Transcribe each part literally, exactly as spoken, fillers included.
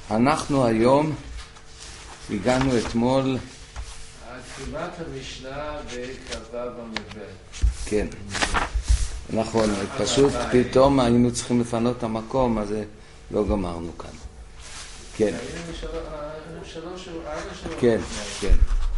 אנחנו היום הגענו אתמול כמעט המשנה בכ"ו עמוד ב'. כן, נכון, פשוט פתאום היינו צריכים לפנות את המקום, אז לא גמרנו כאן. כן. כן, כן.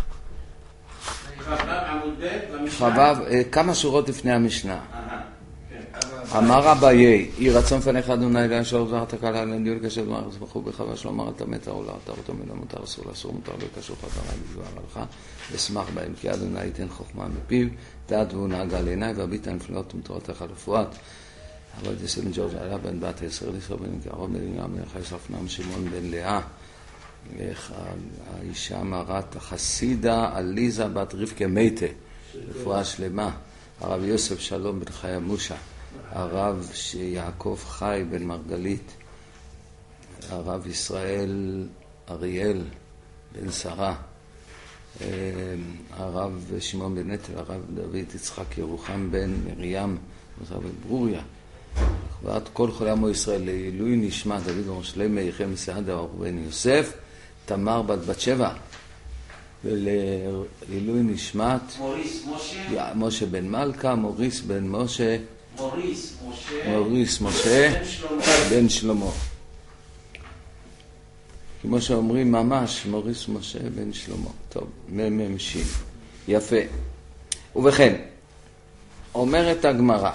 חבב, כמה שורות לפני המשנה. אמר אביי, יהי רצון לפניך אדוני אלוהינו שלום דבר תקלה לדיון קשר דבר זבחו בחווה שלומר אתה מת או לא אתה אותו מן המותר אסור לאסור מותר לא יקשור חזרה בדבר הלכה ושמח בהם כי אדוני ייתן חוכמה מפיו דעת והוא נהגה לעיני והביט הנפלאות ומתורתך לפרט. אבל יוסף בן ג'ורג' עלה בן בת ישראל ישראל בן קרוב בן גרם בן חי ספנם שמעון בן לאה האישה מרת החסידה עליזה בת רבקה מתה רפואה שלמה. הרב יוסף שלום בן חיה מושה, הרב יעקב חי בן מרגלית, הרב ישראל אריאל בן שרה, הרב שמעון בן נטל, הרב דוד יצחק ירוחם בן מרים, הרב ברוריה, ועד כל חולי עמו ישראל לעילוי נשמע דוד בן שלמה יחם סעדה בן יוסף, תמר בת בת שבע, ולעילוי נשמת מוריס משה משה בן מלכה, מוריס בן משה מוריס משה מוריס משה בן שלמה. בן שלמה, כמו שאומרים ממש מוריס משה בן שלמה. טוב, ממשים יפה. ובכן אומרת הגמרא,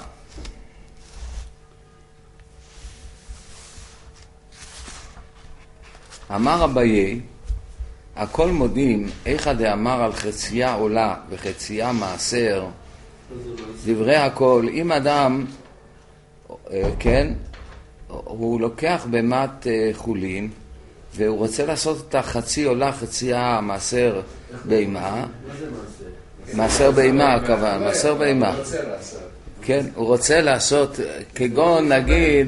אמר אביי הכל מודים איכא דאמר על חצייה עולה וחצייה מעשר דברי הכל. אם אדם כן הוא לוקח במת חולין והוא רוצה לעשות את החצי עולה חצייה מעשר בהמה, מעשר בהמה הכוונה, מעשר בהמה, כן, הוא רוצה לעשות כגון נגיד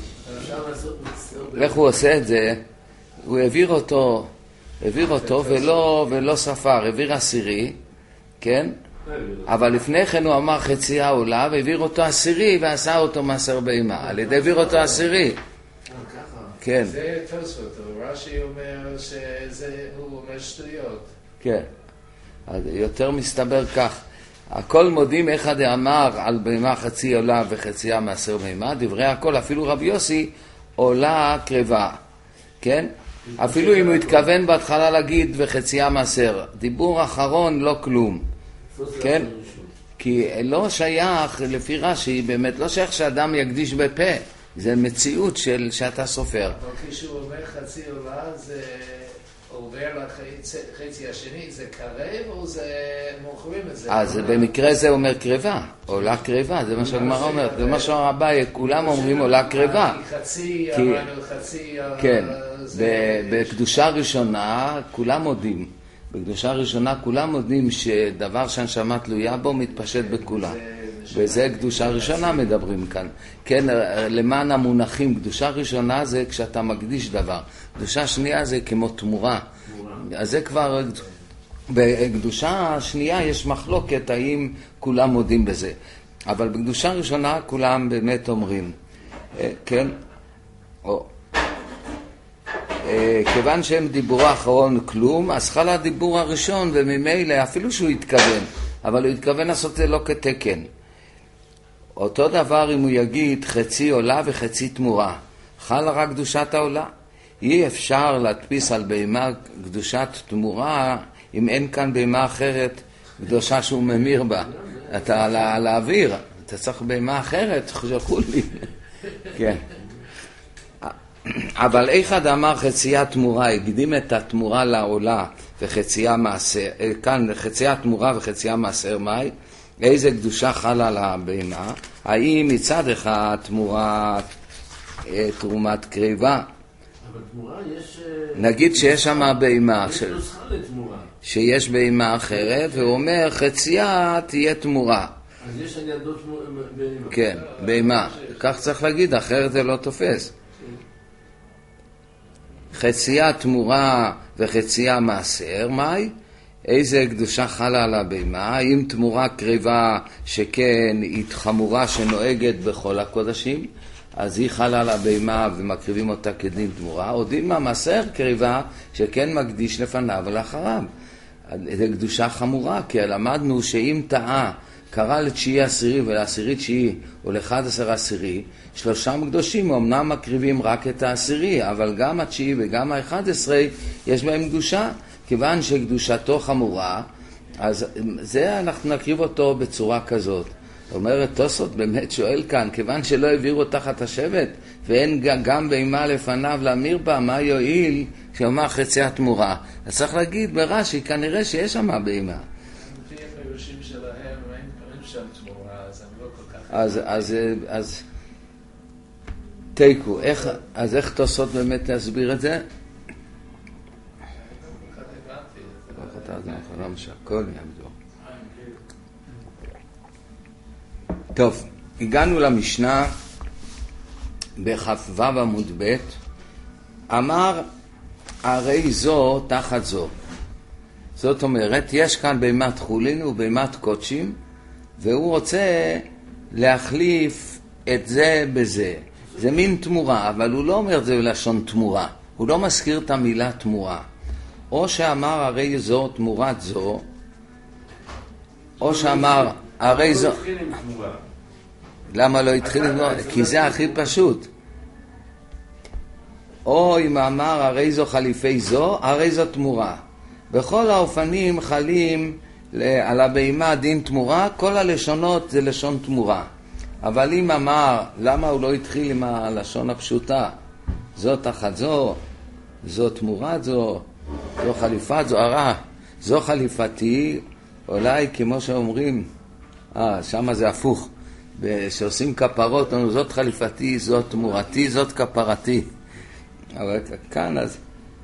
איך הוא עושה את זה, הוא העביר אותו העביר אותו ולא, ולא ספר, העביר עשירי, כן? אבל לפני כן הוא אמר חצייה עולה והעביר אותו עשירי ועשה אותו מעשר בהמה, על ידי העביר אותו עשירי. כן. זה תוספות, רש"י אומר שזה, הוא אומר שטויות. כן. אז יותר מסתבר כך, הכל מודים איכא דאמר על בהמה חצי עולה וחצייה מעשר בהמה, דברי הכל, אפילו רבי יוסי עולה קרבה, כן? אפילו אם הוא התכוון בהתחלה להגיד וחצייה מעשר, דיבור אחרון לא כלום, כן? כי לא שייך, לפי רש"י, באמת לא שייך שאדם יקדיש בפה, זה מציאות של שאתה סופר. אבל כשהוא אומר חצי עולה, זה עובר לחצי השני, זה קרב או זה מוכרים את זה? אז במקרה זה אומר קרבה, עולה קרבה, זה מה שהגמרא אומרת, זה מה שהרבי, כולם אומרים עולה קרבה. חצי, אמרנו חצי... כן, בקדושה ראשונה כולם מודים, בקדושה ראשונה כולם מודים שדבר שהנשמה תלויה בו מתפשט בכולה, וזה קדושה ראשונה מדברים כאן. כן, למען המונחים, קדושה ראשונה זה כשאתה מקדיש דבר, קדושה שנייה זה כמו תמורה, אז זה כבר, בקדושה השנייה יש מחלוקת האם כולם מודים בזה, אבל בקדושה ראשונה כולם באמת אומרים, כן, או כיוון שהם דיבור האחרון כלום, אז חל הדיבור הראשון, וממילא אפילו שהוא התכוון, אבל הוא התכוון לעשות זה לא כתקן. אותו דבר אם הוא יגיד חצי עולה וחצי תמורה, חל רק קדושת העולה. אי אפשר להדפיס על בהמה קדושת תמורה אם אין כאן בהמה אחרת קדושה שהוא ממיר בה. אתה על, על האוויר, אתה צריך בהמה אחרת, שלחו לי. כן. אבל איכא דאמר חצייה תמורה, הקדים את התמורה לעולה וחצייה מעשר, כאן חצייה תמורה וחצייה מעשר מאי, איזה קדושה חלה על הבהמה? האם מצד אחד תמורה תרומת קריבה? אבל תמורה יש... נגיד שיש שם בהמה, יש נוסחה לתמורה. שיש בהמה אחרת, והוא אומר חצייה תהיה תמורה. אז יש על ידו בהמה. כן, בהמה. כך צריך להגיד, אחרת זה לא תופס. חצייה תמורה וחצייה מעשר, מאי? איזה קדושה חלה על הבהמה? האם תמורה קריבה שכן היא חמורה שנוהגת בכל הקודשים? אז היא חלה על הבהמה ומקריבים אותה כדין תמורה, או דין מעשר קריבה שכן מקדיש לפניו ולאחריו. זה קדושה חמורה, כי למדנו שאם טעה קרא לתשיעי עשירי ולעשירי תשיעי או לאחד עשר עשירי, שלושם קדושים אמנם מקריבים רק את העשירי, אבל גם התשיעי וגם האחד עשרה יש בהם קדושה, כיוון שקדושתו חמורה, אז זה אנחנו נקריב אותו בצורה כזאת. אומרת תוספות באמת שואל כאן, כיוון שלא העבירו תחת השבט ואין גם בהמה לפניו להמיר בה, מה יועיל שאומר חצי התמורה? אז צריך להגיד ברש"י, כנראה שיש שם בהמה. לפי הפירושים שלהם אין שם תמורה, אז הם לא כל כך... אז, אז, אז תיקו, איך, אז איך תוספות באמת להסביר את זה? טוב, הגענו למשנה בכ"ו עמוד ב', אמר הרי זו תחת זו. זאת אומרת, יש כאן בהמת חולין ובהמת קודשים, והוא רוצה להחליף את זה בזה. זה מין תמורה, אבל הוא לא אומר את זה בלשון תמורה. הוא לא מזכיר את המילה תמורה. או שאמר הרי זו תמורת זו, או שאמר הרי זו... למה לא התחיל עם תמורה? כי זה הכי פשוט. או אם אמר הרי זו חליפי זו, הרי זו תמורה. בכל האופנים חלים על הבהמה דין תמורה, כל הלשונות זה לשון תמורה. אבל אם אמר, למה הוא לא התחיל עם הלשון הפשוטה? זו תחת זו, זו תמורת זו, זו חליפת זו, הרע, זו חליפתי, אולי כמו שאומרים, אה, שמה זה הפוך, שעושים כפרות, זאת חליפתי, זאת תמורתי, זאת כפרתי. אבל כאן אז,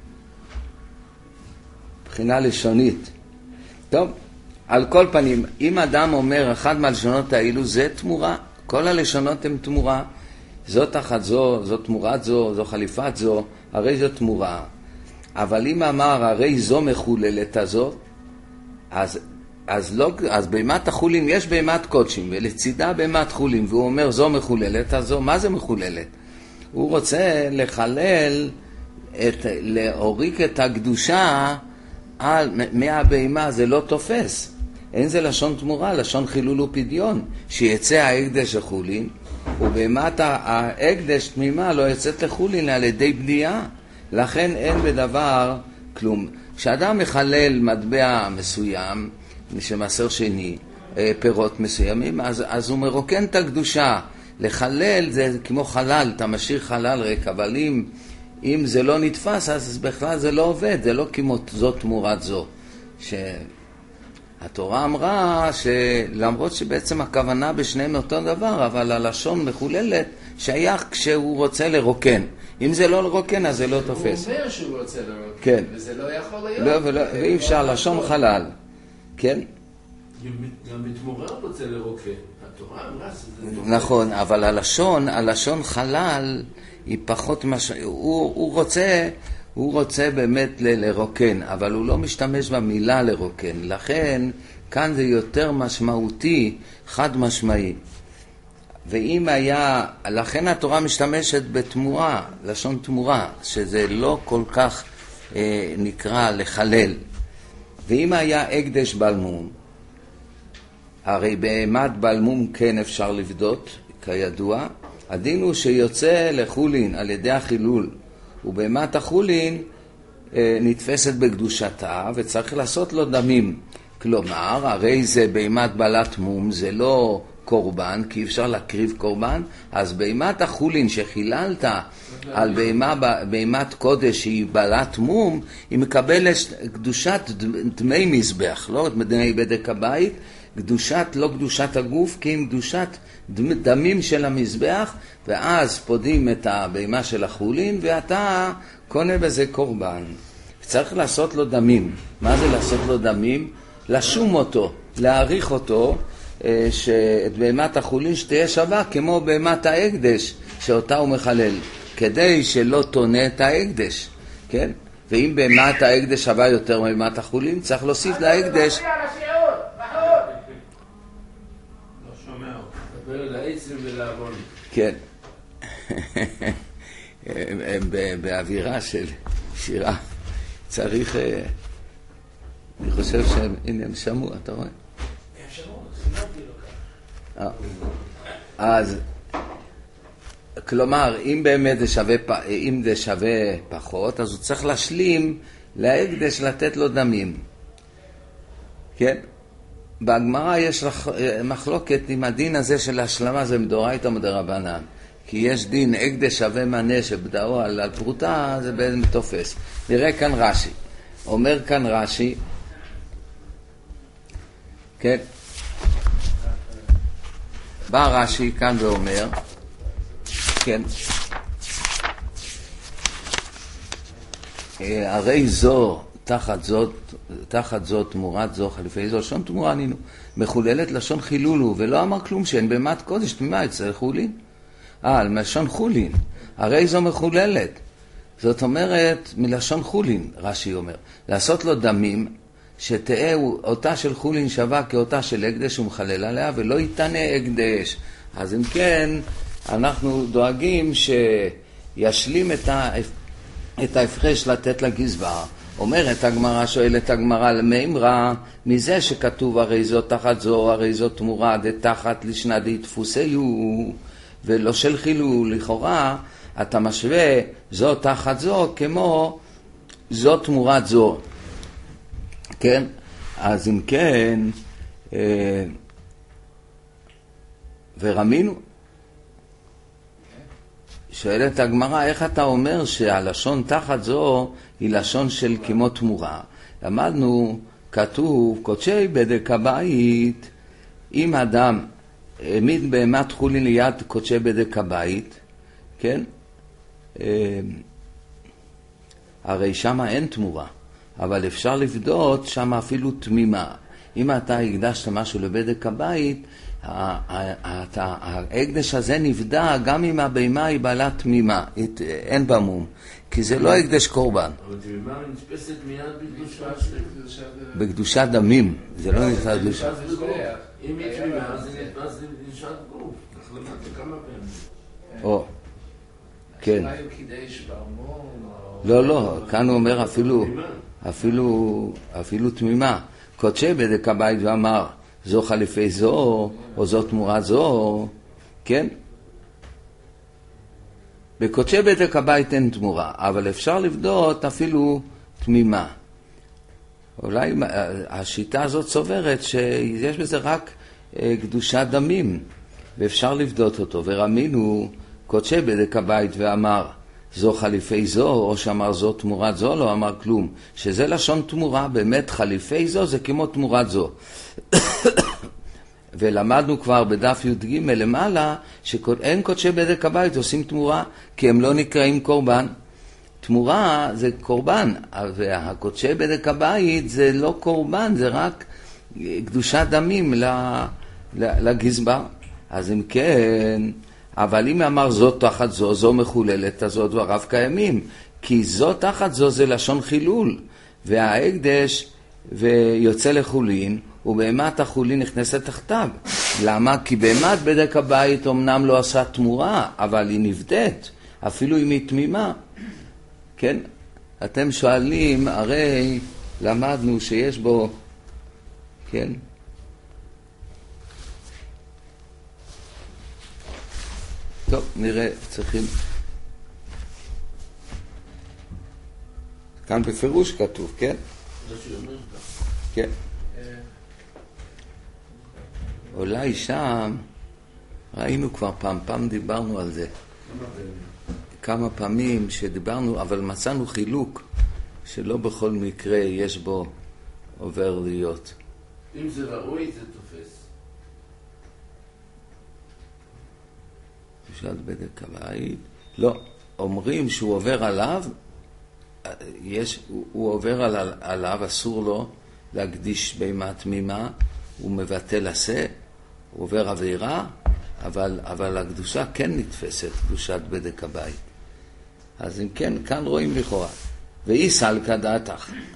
בחינה לשונית. טוב, על כל פנים, אם אדם אומר אחד מהלשונות האלו, זה תמורה, כל הלשונות הן תמורה, זו תחת זו, זו תמורת זו, זו חליפת זו, הרי זו תמורה. אבל אם אמר הרי זו מחוללת הזו, אז, אז, לא, אז בהמת החולין יש בהמת קודשים, ולצידה בהמת חולין, והוא אומר זו מחוללת הזו, מה זה מחוללת? הוא רוצה לחלל, את, להוריק את הקדושה על, מהבהמה, זה לא תופס. אין זה לשון תמורה, לשון חילול ופדיון, שיצא ההקדש לחולין, ובהמת ההקדש תמימה לא יצאת לחולין על ידי בנייה. לכן אין בדבר כלום. כשאדם מחלל מטבע מסוים, שמעשר שני, פירות מסוימים, אז, אז הוא מרוקן את הקדושה. לחלל זה כמו חלל, אתה משאיר חלל ריק, אבל אם, אם זה לא נתפס, אז בכלל זה לא עובד, זה לא כמו זו תמורת זו. שהתורה אמרה שלמרות שבעצם הכוונה בשניהם אותו דבר, אבל הלשון מחוללת שייך כשהוא רוצה לרוקן. אם זה לא לרוקן, אז זה לא תופס. הוא אומר שהוא רוצה לרוקן, כן. וזה לא יכול להיות. לא, ולא, ואי אפשר לשון חלל. כן? גם בתמורה הוא רוצה לרוקן. התורה אמרה שזה... נכון, אבל הלשון, הלשון חלל היא פחות מש... הוא, הוא רוצה, הוא רוצה באמת ל- לרוקן, אבל הוא לא משתמש במילה לרוקן. לכן, כאן זה יותר משמעותי, חד משמעי. ואם היה, לכן התורה משתמשת בתמורה, לשון תמורה, שזה לא כל כך אה, נקרא לחלל. ואם היה הקדש בלמום, הרי בהמת בלמום כן אפשר לבדות, כידוע. הדין הוא שיוצא לחולין על ידי החילול, ובהמת החולין אה, נתפסת בקדושתה, וצריך לעשות לו דמים. כלומר, הרי זה בהמת בלת מום, זה לא קורבן, כי אפשר להקריב קורבן, אז בהמת החולין שחיללת על בהמה, בהמת קודש שהיא בלת מום, היא מקבלת קדושת דמי מזבח, לא דמי בדק הבית, קדושת, לא קדושת הגוף, כי עם קדושת דמים של המזבח, ואז פודים את הבהמה של החולין, ואתה קונה בזה קורבן. צריך לעשות לו דמים. מה זה לעשות לו דמים? לשום אותו, להעריך אותו, שאת בהמת החולין שתהיה שווה כמו בהמת ההקדש שאותה הוא מחלל, כדי שלא תונה את ההקדש, כן? ואם בהמת ההקדש שווה יותר מבהמת החולין, צריך להוסיף להקדש. לא שומע, דבר לעצם ולעוון. כן. הם, הם באווירה של שירה. צריך, אני חושב שהם, הנה הם שמעו, אתה רואה? הם שמעו, סימנתי לו כאן. אז, כלומר, אם באמת זה שווה, אם זה שווה פחות, אז הוא צריך להשלים להקדש לתת לו דמים. כן? בהגמרא יש מחלוקת עם הדין הזה של השלמה, זה מדאורייתא מדרבנן. כי יש דין הקדש שווה מנה שבדאו על, על פרוטה, זה בעצם תופס. נראה כאן רש"י. אומר כאן רש"י, כן? בא רש"י כאן ואומר, כן, הרי זו תחת זאת, תחת זאת תמורת זו חליפי זו, לשון תמורה נינו, מחוללת לשון חילולו, ולא אמר כלום שאין במעט קודש תמימה אצל חולין. אה, על מלשון חולין, הרי זו מחוללת. זאת אומרת, מלשון חולין, רש"י אומר, לעשות לו דמים, שתהיה אותה של חולין שווה כאותה של הקדש ומחלל עליה, ולא יתנה הקדש. אז אם כן, אנחנו דואגים שישלים את, ה... את ההפרש לתת לגזבר. אומרת הגמרא, שואלת הגמרא למימרא, מזה שכתוב הרי זו תחת זו, הרי זו תמורה דתחת לשנה דתפוסיו, ולא של חילול, לכאורה, אתה משווה זו תחת זו כמו זו תמורת זו. כן? אז אם כן, אה, ורמינו, שואלת הגמרא, איך אתה אומר שהלשון תחת זו היא לשון של כמו תמורה? למדנו, כתוב, קודשי בדק הבית, אם אדם העמיד בהמת חולין ליד קודשי בדק הבית, כן? הרי שמה אין תמורה, אבל אפשר לבדות שמה אפילו תמימה. אם אתה הקדשת משהו לבדק הבית, ההקדש הזה נבדע גם אם הבהמה היא בעלת תמימה, אין בה מום, כי זה לא הקדש קורבן. אבל תמימה נתפסת מיד בקדושה. בקדושת דמים, זה לא נתפס בקדושה. אם היא תמימה, זה נתפס בקדושת גוף. החלמת כמה פעמים. או, כן. אולי הוא קידש ברמון או... לא, לא, כאן הוא אומר אפילו, אפילו, אפילו תמימה. קודשי בדק הבית ואמר, זו חליפי זו, או זו תמורת זו, כן? בקודשי בדק הבית אין תמורה, אבל אפשר לבדות אפילו תמימה. אולי השיטה הזאת סוברת שיש בזה רק קדושת דמים, ואפשר לבדות אותו. ורמינו קודשי בדק הבית ואמר, זו חליפי זו, או שאמר זו תמורת זו, לא אמר כלום. שזה לשון תמורה, באמת חליפי זו זה כמו תמורת זו. ולמדנו כבר בדף י"ג למעלה, שאין קודשי בדק הבית עושים תמורה, כי הם לא נקראים קורבן. תמורה זה קורבן, והקודשי בדק הבית זה לא קורבן, זה רק קדושת דמים לגזבר. אז אם כן, אבל אם אמר זו תחת זו, זו מחוללת, אז זו דבריו קיימים, כי זו תחת זו זה לשון חילול, וההקדש ויוצא לחולין, ובהמת החולין נכנסת תחתיו. למה? כי בהמת בדק הבית אמנם לא עשה תמורה, אבל היא נבדית, אפילו אם היא תמימה. כן? אתם שואלים, הרי למדנו שיש בו, כן? טוב, נראה, צריכים... כאן בפירוש כתוב, כן? כן. אולי שם, ראינו כבר פעם, פעם דיברנו על זה. כמה פעמים שדיברנו, אבל מצאנו חילוק, שלא בכל מקרה יש בו עובר להיות. אם זה ראוי, זה תופס. קדושת בדק הבית, לא, אומרים שהוא עובר עליו, יש, הוא, הוא עובר על, עליו, אסור לו להקדיש בהמה תמימה, הוא מבטל עשה, הוא עובר עבירה, אבל, אבל הקדושה כן נתפסת, קדושת בדק הבית. אז אם כן, כאן רואים לכאורה. ואי סלקא דעתך,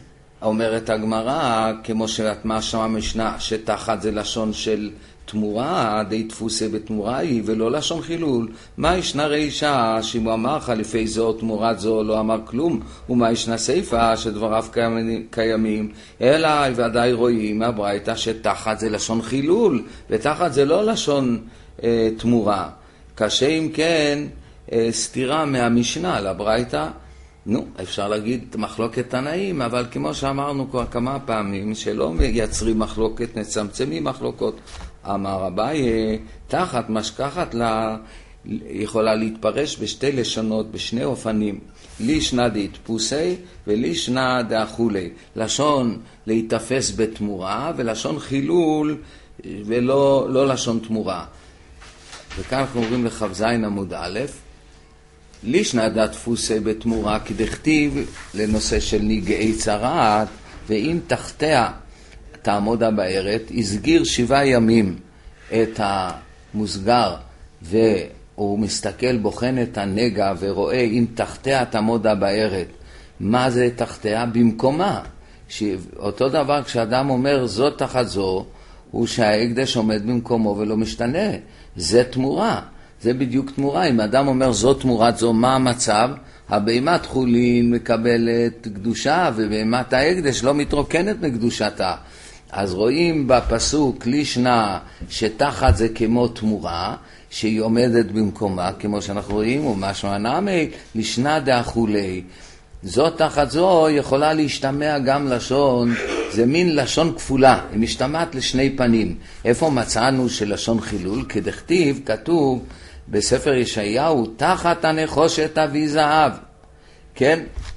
אומרת הגמרא, כמו שאת משמע משנה, שתחת זה לשון של תמורה, די תפוסה בתמורה היא, ולא לשון חילול. מה ישנה רישה, שאם הוא אמר חליפי זו תמורת זו לא אמר כלום, ומה ישנה סיפה שדבריו קיימים, אלא ודאי רואים מהברייתא שתחת זה לשון חילול, ותחת זה לא לשון אה, תמורה. קשה אם כן אה, סתירה מהמשנה לברייתא. נו, אפשר להגיד מחלוקת תנאים, אבל כמו שאמרנו כבר כמה פעמים, שלא מייצרים מחלוקת, נצמצמים מחלוקות. אמר אביי, תחת משכחת לה, יכולה להתפרש בשתי לשונות, בשני אופנים. לישנא דאיתפוסי ולישנא דאכולי. לשון להתאפס בתמורה ולשון חילול ולא לא לשון תמורה. וכאן אנחנו עוברים לכ"ז עמוד א', לישנא דאיתפוסי בתמורה כדכתיב לנושא של נגעי צרעת, ואם תחתיה תעמוד הבארת, הסגיר שבעה ימים את המוסגר, והוא מסתכל, בוחן את הנגע ורואה אם תחתיה תעמוד הבארת. מה זה תחתיה? במקומה. אותו דבר כשאדם אומר זו תחת זו, הוא שההקדש עומד במקומו ולא משתנה. זה תמורה. זה בדיוק תמורה. אם אדם אומר זו תמורת זו, מה המצב? הבהמת חולין מקבלת קדושה, ובהמת ההקדש לא מתרוקנת מקדושתה. אז רואים בפסוק לישנא שתחת זה כמו תמורה, שהיא עומדת במקומה, כמו שאנחנו רואים, ומשמע נמי, לישנא דאכולי. זו תחת זו יכולה להשתמע גם לשון, זה מין לשון כפולה, היא משתמעת לשני פנים. איפה מצאנו שלשון חילול? כדכתיב, כתוב בספר ישעיהו, תחת הנחושת אביא זהב. כן?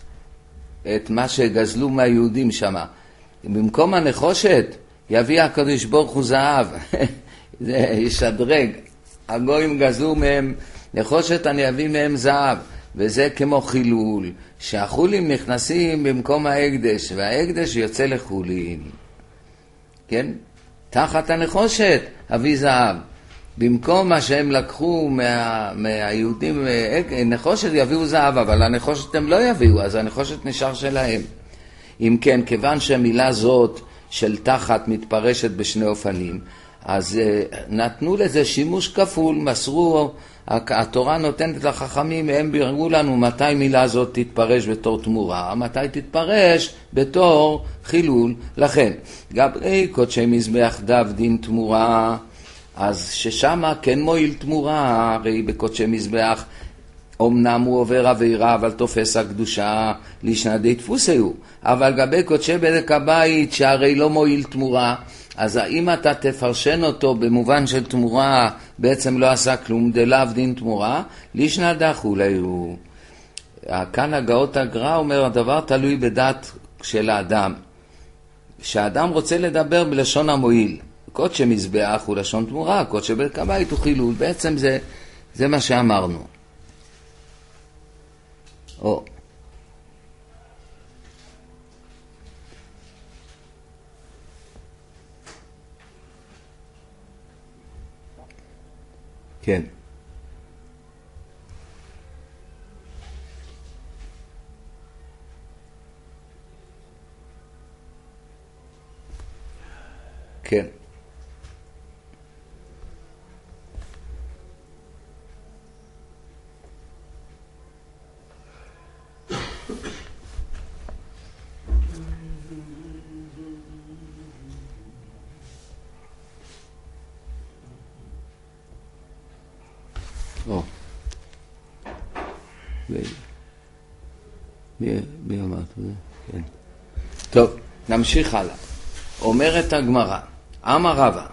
את מה שגזלו מהיהודים שמה. במקום הנחושת יביא הקדוש ברוך הוא זהב. זה ישדרג. הגויים גזלו מהם נחושת, אני אביא מהם זהב. וזה כמו חילול, שהחולים נכנסים במקום ההקדש, וההקדש יוצא לחולין. כן? תחת הנחושת אביא זהב. במקום מה שהם לקחו מה, מהיהודים נחושת יביאו זהב, אבל הנחושת הם לא יביאו, אז הנחושת נשאר שלהם. אם כן, כיוון שהמילה זאת של תחת מתפרשת בשני אופנים, אז נתנו לזה שימוש כפול, מסרו, התורה נותנת לחכמים, הם בירגו לנו מתי מילה זאת תתפרש בתור תמורה, מתי תתפרש בתור חילול. לכן, גברי קודשי מזבח דב דין תמורה, אז ששמה כן מועיל תמורה, הרי בקודשי מזבח אמנם הוא עובר עבירה, אבל תופס הקדושה לישנא דאיתפוסי הוא. אבל גבי קודשי בדק הבית, שהרי לא מועיל תמורה, אז האם אתה תפרשן אותו במובן של תמורה, בעצם לא עשה כלום, דלאו דין תמורה, לישנא דאכולי הוא. כאן הגאות הגר"א אומר, הדבר תלוי בדעת של האדם. שהאדם רוצה לדבר בלשון המועיל. קודשי מזבח הוא לשון תמורה, קודשי בדק הבית הוא חילול. בעצם זה, זה מה שאמרנו. או. כן. כן. או. מי אמרת את זה? כן. טוב, נמשיך הלאה. אומרת הגמרא, אמר רבא,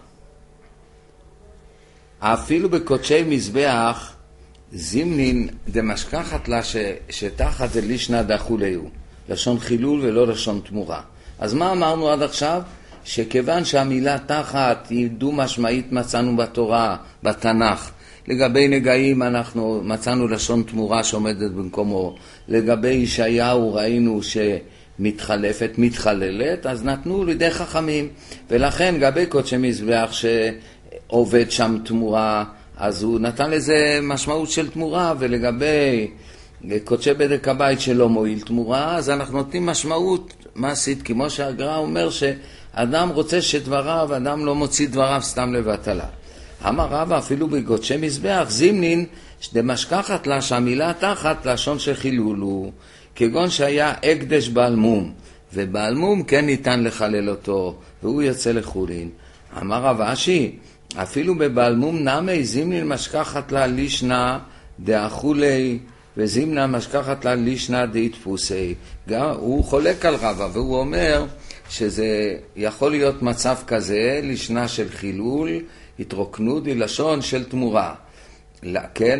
אפילו בקודשי מזבח זימנין דמשכחת לה ש, שתחת זה לישנא דאכולי הוא, לשון חילול ולא לשון תמורה. אז מה אמרנו עד עכשיו? שכיוון שהמילה תחת היא דו משמעית מצאנו בתורה, בתנ"ך, לגבי נגעים אנחנו מצאנו לשון תמורה שעומדת במקומו, לגבי ישעיהו ראינו שמתחלפת, מתחללת, אז נתנו לידי חכמים, ולכן גבי קודשי מזבח שעובד שם תמורה, אז הוא נתן לזה משמעות של תמורה, ולגבי קודשי בדק הבית שלא מועיל תמורה, אז אנחנו נותנים משמעות מעשית, כמו שהגר"א אומר שאדם רוצה שדבריו, אדם לא מוציא דבריו סתם לבטלה. אמר רבא אפילו בקודשי מזבח, זימנין דמשכחת לה שהמילה תחת לשון של חילול הוא, כגון שהיה הקדש בעל מום, ובעל מום כן ניתן לחלל אותו, והוא יוצא לחולין. אמר רב אשי, אפילו בבעל מום נמי זימנין משכחת לה לישנה דאכולי, וזימנה משכחת לה לישנה דאיתפוסי. הוא חולק על רבא, והוא אומר שזה יכול להיות מצב כזה, לישנה של חילול, התרוקנות היא לשון של תמורה. כן?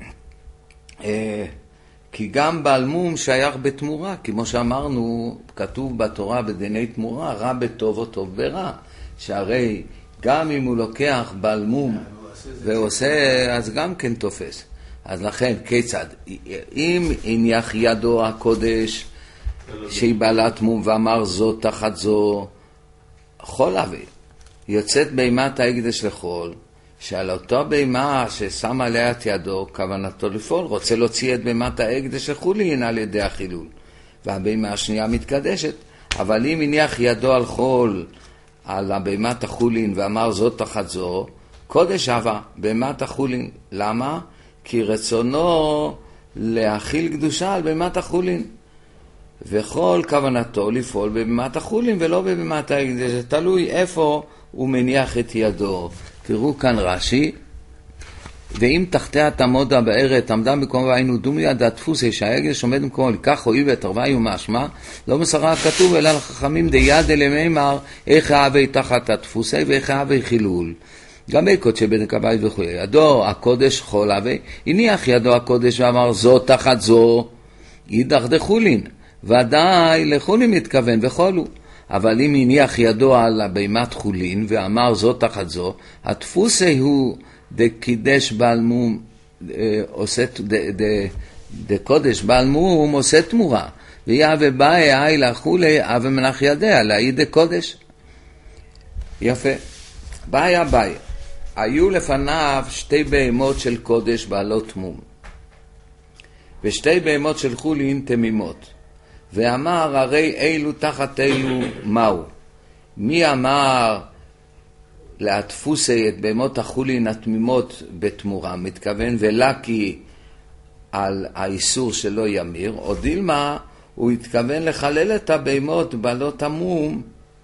כי גם בעל מום שייך בתמורה, כמו שאמרנו, כתוב בתורה בדיני תמורה, רע בטוב או טוב ברע. שהרי גם אם הוא לוקח בעל מום ועושה, אז גם כן תופס. אז לכן, כיצד? אם הניח ידו הקודש שהיא בעלת מום ואמר זו תחת זו, חול אבי. יוצאת בימת ההקדש לחול, שעל אותו בימה ששם עליה את ידו, כוונתו לפעול, רוצה להוציא את בימת ההקדש לחולין על ידי החילול. והבימה השנייה מתקדשת. אבל אם הניח ידו על חול, על הבימת החולין ואמר זאת תחת זו, קודש הווה בימת החולין. למה? כי רצונו להכיל קדושה על בימת החולין. וכל כוונתו לפעול בבימת החולין ולא בבימת ההקדש. זה תלוי איפה הוא מניח את ידו. תראו כאן רש"י, ואם תחתיה תעמוד הבארת עמדה במקום והיינו דומיה דתפוסי שההקדש עומד במקום לקח הואיל ותרווה ומשמע לא מסרה כתוב אלא לחכמים דיד אלמימר איך אהבי תחת התפוסי ואיך אהבי חילול. גם בקודשי בדק הבית וכו'. ידו הקודש חול אהבי, הניח ידו הקודש ואמר זו תחת זו, אידך דחולין, ודאי לחולין מתכוון וחולו. אבל אם הניח ידו על הבימת חולין ואמר זו תחת זו, התפוסי הוא דקידש בעל מום, עושה, דקודש בעל מום עושה תמורה, ויהווה באי אי לחולי אבי מנח ידיה, לאי דקודש. יפה. באי באי. היו לפניו שתי בהמות של קודש בעלות מום, ושתי בהמות של חולין תמימות. ואמר הרי אילו תחת אילו מהו? מי אמר להתפוסי את בהמות החולין התמימות בתמורה? מתכוון ולקי על האיסור שלא ימיר, או דילמה הוא התכוון לחלל את הבהמות בעלות המום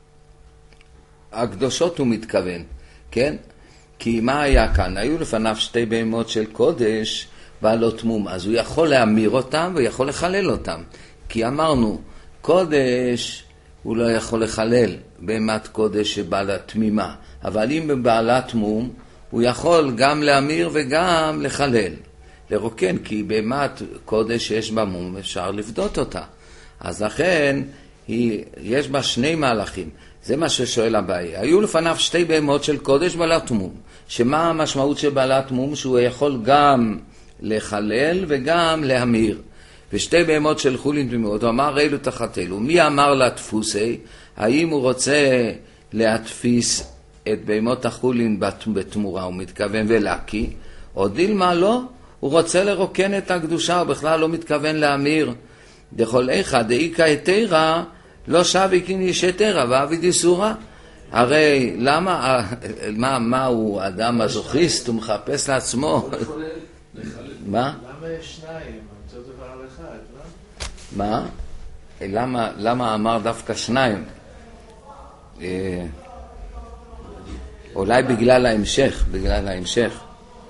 הקדושות הוא מתכוון, כן? כי מה היה כאן? היו לפניו שתי בהמות של קודש בעלות מום, אז הוא יכול להמיר אותם ויכול לחלל אותם. כי אמרנו, קודש הוא לא יכול לחלל בהמת קודש שבעלת תמימה, אבל אם בבעלת מום, הוא יכול גם להמיר וגם לחלל. לרוקן, כי בהמת קודש שיש בה מום, אפשר לפדות אותה. אז לכן, היא, יש בה שני מהלכים. זה מה ששואל הבאי. היו לפניו שתי בהמות של קודש בעלת מום. שמה המשמעות של בעלת מום? שהוא יכול גם לחלל וגם להמיר. ושתי בהמות של חולין תמימות, הוא אמר אילו תחת אלו. מי אמר לתפוסי? האם הוא רוצה להתפיס את בהמות החולין בתמורה, הוא מתכוון ולקי? או דילמה לא, הוא רוצה לרוקן את הקדושה, הוא בכלל לא מתכוון להמיר. דכל איכה דאיקה היתרה, לא שבי כי יש היתרה, ואביד איסורה. הרי למה, מה, מה הוא אדם מזוכיסט, הוא מחפש לעצמו? מה? למה יש שניים? אותו דבר על אחד, לא? מה? למה, למה אמר דווקא שניים? אה, אולי בגלל ההמשך, בגלל ההמשך.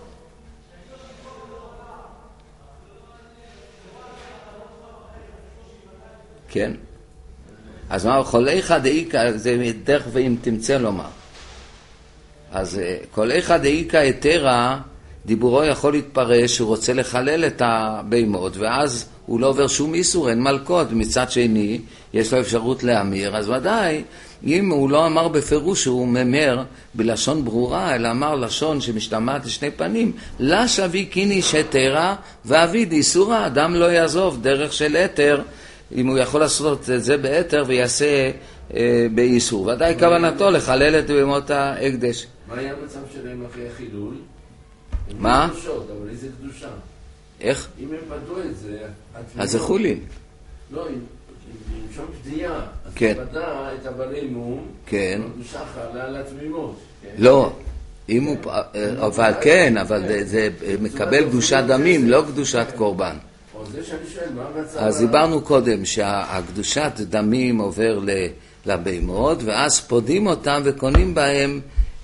כן? אז מה, כל אחד דאיקה, זה דרך ואם תמצא לומר. אז כל אחד דאיקה היתרה, דיבורו יכול להתפרש שהוא רוצה לחלל את הבהמות, ואז הוא לא עובר שום איסור, אין מלכות. מצד שני, יש לו אפשרות להמיר, אז ודאי, אם הוא לא אמר בפירוש שהוא ממר בלשון ברורה, אלא אמר לשון שמשתמעת לשני פנים, לה שבי קיני שתרה ואביד איסורה, אדם לא יעזוב דרך של יתר, אם הוא יכול לעשות את זה ביתר ויעשה אה, באיסור. ודאי כוונתו לחלל את בהמות ההקדש. מה היה המצב שלהם אחרי החילול? מה? הם קדושות, אבל איזה קדושה? איך? אם הם פדו את זה... אז זה חולין. לא, אם... עם שום פדיעה. אז כן. פדה את הבעלי מום, כן. הקדושה חלה על התמימות. לא, אם הוא, אבל כן, אבל זה מקבל קדושת דמים, לא קדושת קורבן. זה שאני שואל, מה המצב? אז דיברנו קודם שהקדושת דמים עובר לבהמות, ואז פודים אותם וקונים בהם,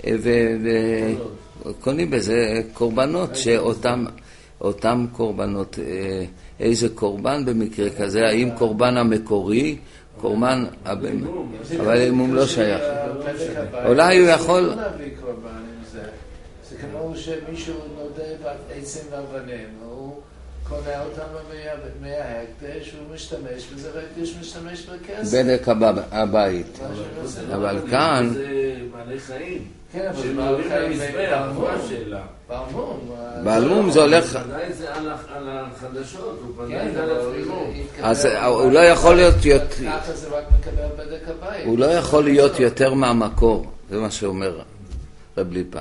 וקונים בזה קורבנות, שאותם אותם קורבנות, איזה קורבן במקרה כזה, האם קורבן המקורי, קורבן הבהמות, אבל אם הוא לא שייך. אולי הוא יכול... זה כמו שמישהו נודה בעצים ואבנים, הוא קונה אותם מההקדש, הוא משתמש בזה, וההקדש משתמש בכסף. בדק הבית. אבל כאן... זה בעלי חיים. כן, אבל שמעלים למזבח, מה השאלה? בעלמום. בעלמום זה הולך... הוא פדה את זה על החדשות, הוא פדה את זה על התמימות. אז הוא לא יכול להיות... ככה זה רק מקבל בדק הבית. הוא לא יכול להיות יותר מהמקור, זה מה שאומר רב ליפא.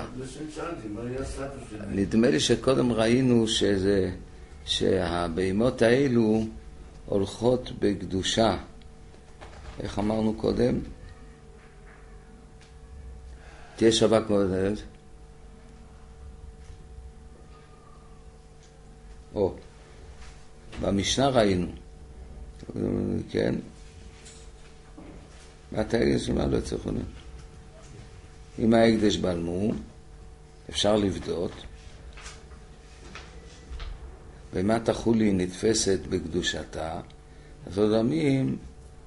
נדמה לי שקודם ראינו שזה... שהבהמות האלו הולכות בקדושה. איך אמרנו קודם? תהיה שווה כמו בדלת. או, במשנה ראינו. כן. ואת ההקדש מה לא צריך לומר. אם ההקדש בלמו, אפשר לבדות. בהמת החולי נתפסת בקדושתה, אז עוד עמים...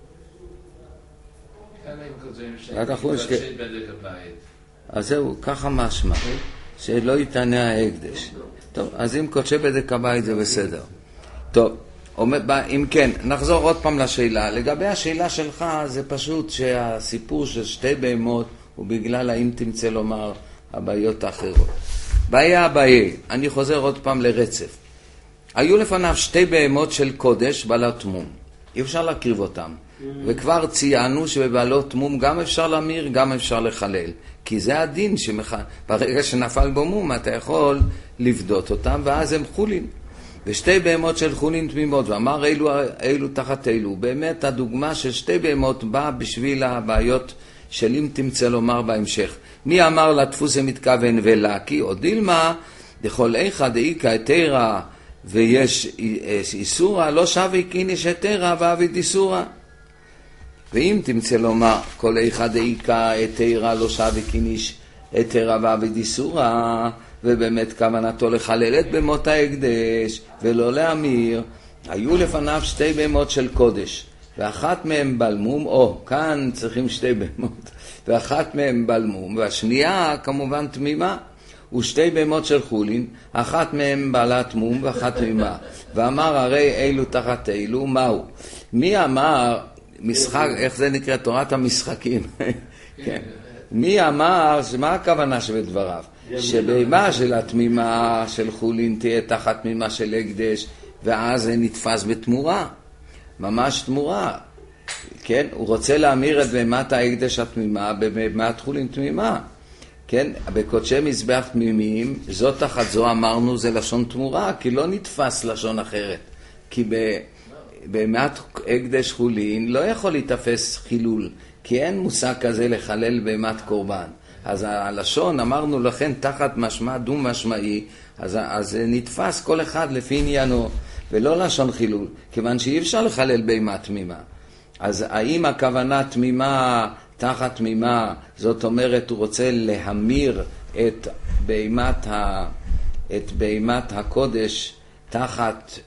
כאן הם כותבים ואת החולי שקדשי בדק הבית. אז זהו, ככה משמע, שלא יתענה ההקדש. טוב, אז אם קודשי בדק הבית זה בסדר. טוב, אם כן, נחזור עוד פעם לשאלה. לגבי השאלה שלך, זה פשוט שהסיפור של שתי בהמות הוא בגלל האם תמצא לומר הבעיות האחרות. בעיה הבעיה, אני חוזר עוד פעם לרצף. היו לפניו שתי בהמות של קודש בעלות מום. אי אפשר להקריב אותם. וכבר ציינו שבבעלות מום גם אפשר להמיר, גם אפשר לחלל. כי זה הדין שברגע שנפל בו מום אתה יכול לבדות אותם, ואז הם חולין. ושתי בהמות של חולין תמימות, ואמר אילו, אילו תחת אילו. באמת הדוגמה של שתי בהמות באה בשביל הבעיות של אם תמצא לומר בהמשך. מי אמר לתפוס המתכוון ולקי, או דילמה, דכל איכה דאיקה היתרה, ויש איסורה, לא שווה קיניש היתרה ועביד איסורה. ואם תמצא לומר, כל איכה דאיקה היתרה, לא שווה קיניש היתרה ועביד איסורה, ובאמת כוונתו לחלל את בהמות ההקדש ולא להמיר, היו לפניו שתי בהמות של קודש, ואחת מהם בלמום, או כאן צריכים שתי בהמות, ואחת מהם בלמום, והשנייה כמובן תמימה, ושתי בהמות של חולין, אחת מהם בעלת מום ואחת תמימה. ואמר הרי אילו תחת אילו, מהו? מי אמר, משחק, איך זה נקרא? תורת המשחקים. כן. מי אמר, מה הכוונה שבדבריו? שבהמה של התמימה של חולין תהיה תחת תמימה של הקדש, ואז זה נתפס בתמורה. ממש תמורה. כן? הוא רוצה להמיר את בהמת ההקדש התמימה בבהמת חולין תמימה. כן? בקודשי מזבח תמימים, זו תחת זו אמרנו זה לשון תמורה, כי לא נתפס לשון אחרת. כי בהמת הקדש חולין לא יכול להתאפס חילול, כי אין מושג כזה לחלל בהמת קורבן. אז הלשון, אמרנו לכן, תחת משמע דו משמעי, אז, אז נתפס כל אחד לפי עניינו, ולא לשון חילול, כיוון שאי אפשר לחלל בהמה תמימה. אז האם הכוונה תמימה, תחת תמימה, זאת אומרת, הוא רוצה להמיר את בהמת, ה, את בהמת הקודש, תחת,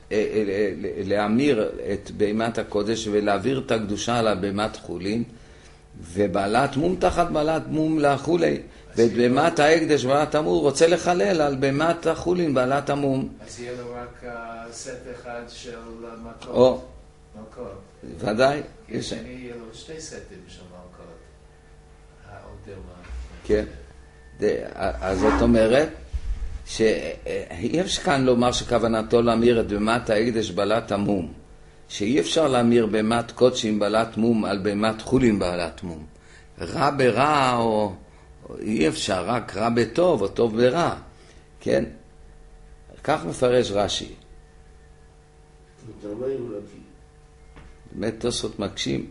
להמיר את בהמת הקודש ולהעביר את הקדושה על הבהמת חולין, ובעלת מום תחת בעלת מום לחולי, ואת בהמת ההקדש בעלת המום רוצה לחלל על בהמת החולין בעלת המום. אז יהיה לו רק סט אחד של מקור. או, מקור. ודאי. כי שני יהיה לו שתי סטים של מקור. האודרמה. כן. אז זאת אומרת, שאי אפשר כאן לומר שכוונתו להמיר את בהמת ההקדש בעלת המום. שאי אפשר להמיר בהמת קודשים בעלת מום על בהמת חולין בעלת מום. רע ברע או, או אי אפשר, רק רע בטוב או טוב ברע. כן? כך מפרש רש"י. באמת תוספות מקשים.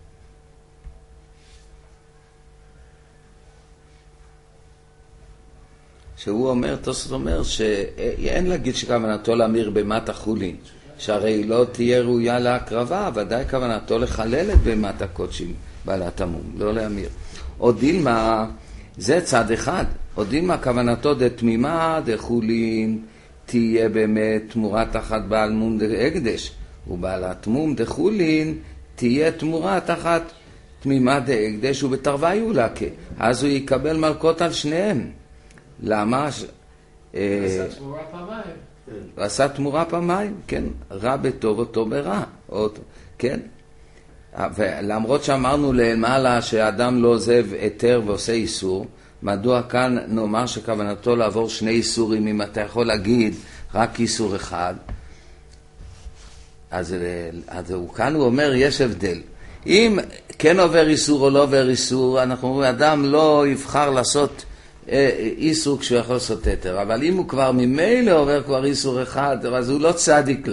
שהוא אומר, תוספות אומר שאין להגיד שכוונתו להמיר בהמת החולין, שהרי לא תהיה ראויה להקרבה, ודאי כוונתו לחלל את בהמת הקודשים בעלת המום, לא להמיר. או דילמה, זה צד אחד, או דילמה כוונתו דתמימה דחולין, תהיה באמת תמורה תחת בעל מום דהקדש, ובעלת מום דחולין תהיה תמורה תחת תמימה דהקדש ובתרווה יולקה, אז הוא יקבל מלכות על שניהם. למה? הוא עשה תמורה פעמיים. הוא עשה תמורה פעמיים, כן, רע בטוב אותו ברע, כן. ולמרות שאמרנו למעלה שאדם לא עוזב היתר ועושה איסור, מדוע כאן נאמר שכוונתו לעבור שני איסורים, אם אתה יכול להגיד רק איסור אחד? אז, אז הוא, כאן הוא אומר יש הבדל. אם כן עובר איסור או לא עובר איסור, אנחנו אומרים אדם לא יבחר לעשות איסור כשהוא יכול לעשות היתר, אבל אם הוא כבר ממילא עובר כבר איסור אחד, אז הוא לא צדיק.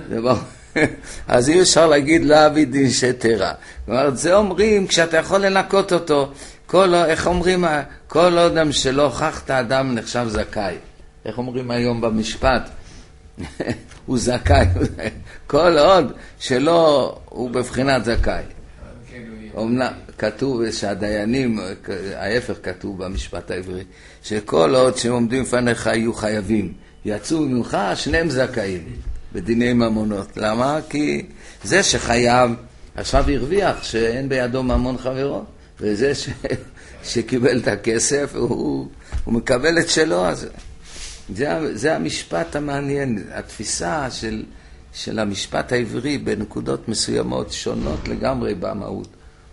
אז אי אפשר להגיד להביא דין שתרה. זאת אומרת, זה אומרים כשאתה יכול לנקות אותו, כל, איך אומרים, כל אדם שלא הוכחת אדם נחשב זכאי. איך אומרים היום במשפט? הוא זכאי. כל עוד שלא הוא בבחינת זכאי. אומנם כתוב שהדיינים, ההפך כתוב במשפט העברי, שכל עוד שעומדים לפניך יהיו חייבים, יצאו ממך שניהם זכאים בדיני ממונות. למה? כי זה שחייב עכשיו הרוויח שאין בידו ממון חברו, וזה ש... שקיבל את הכסף הוא, הוא מקבל את שלו. אז זה, זה המשפט המעניין, התפיסה של, של המשפט העברי בנקודות מסוימות שונות לגמרי במהות.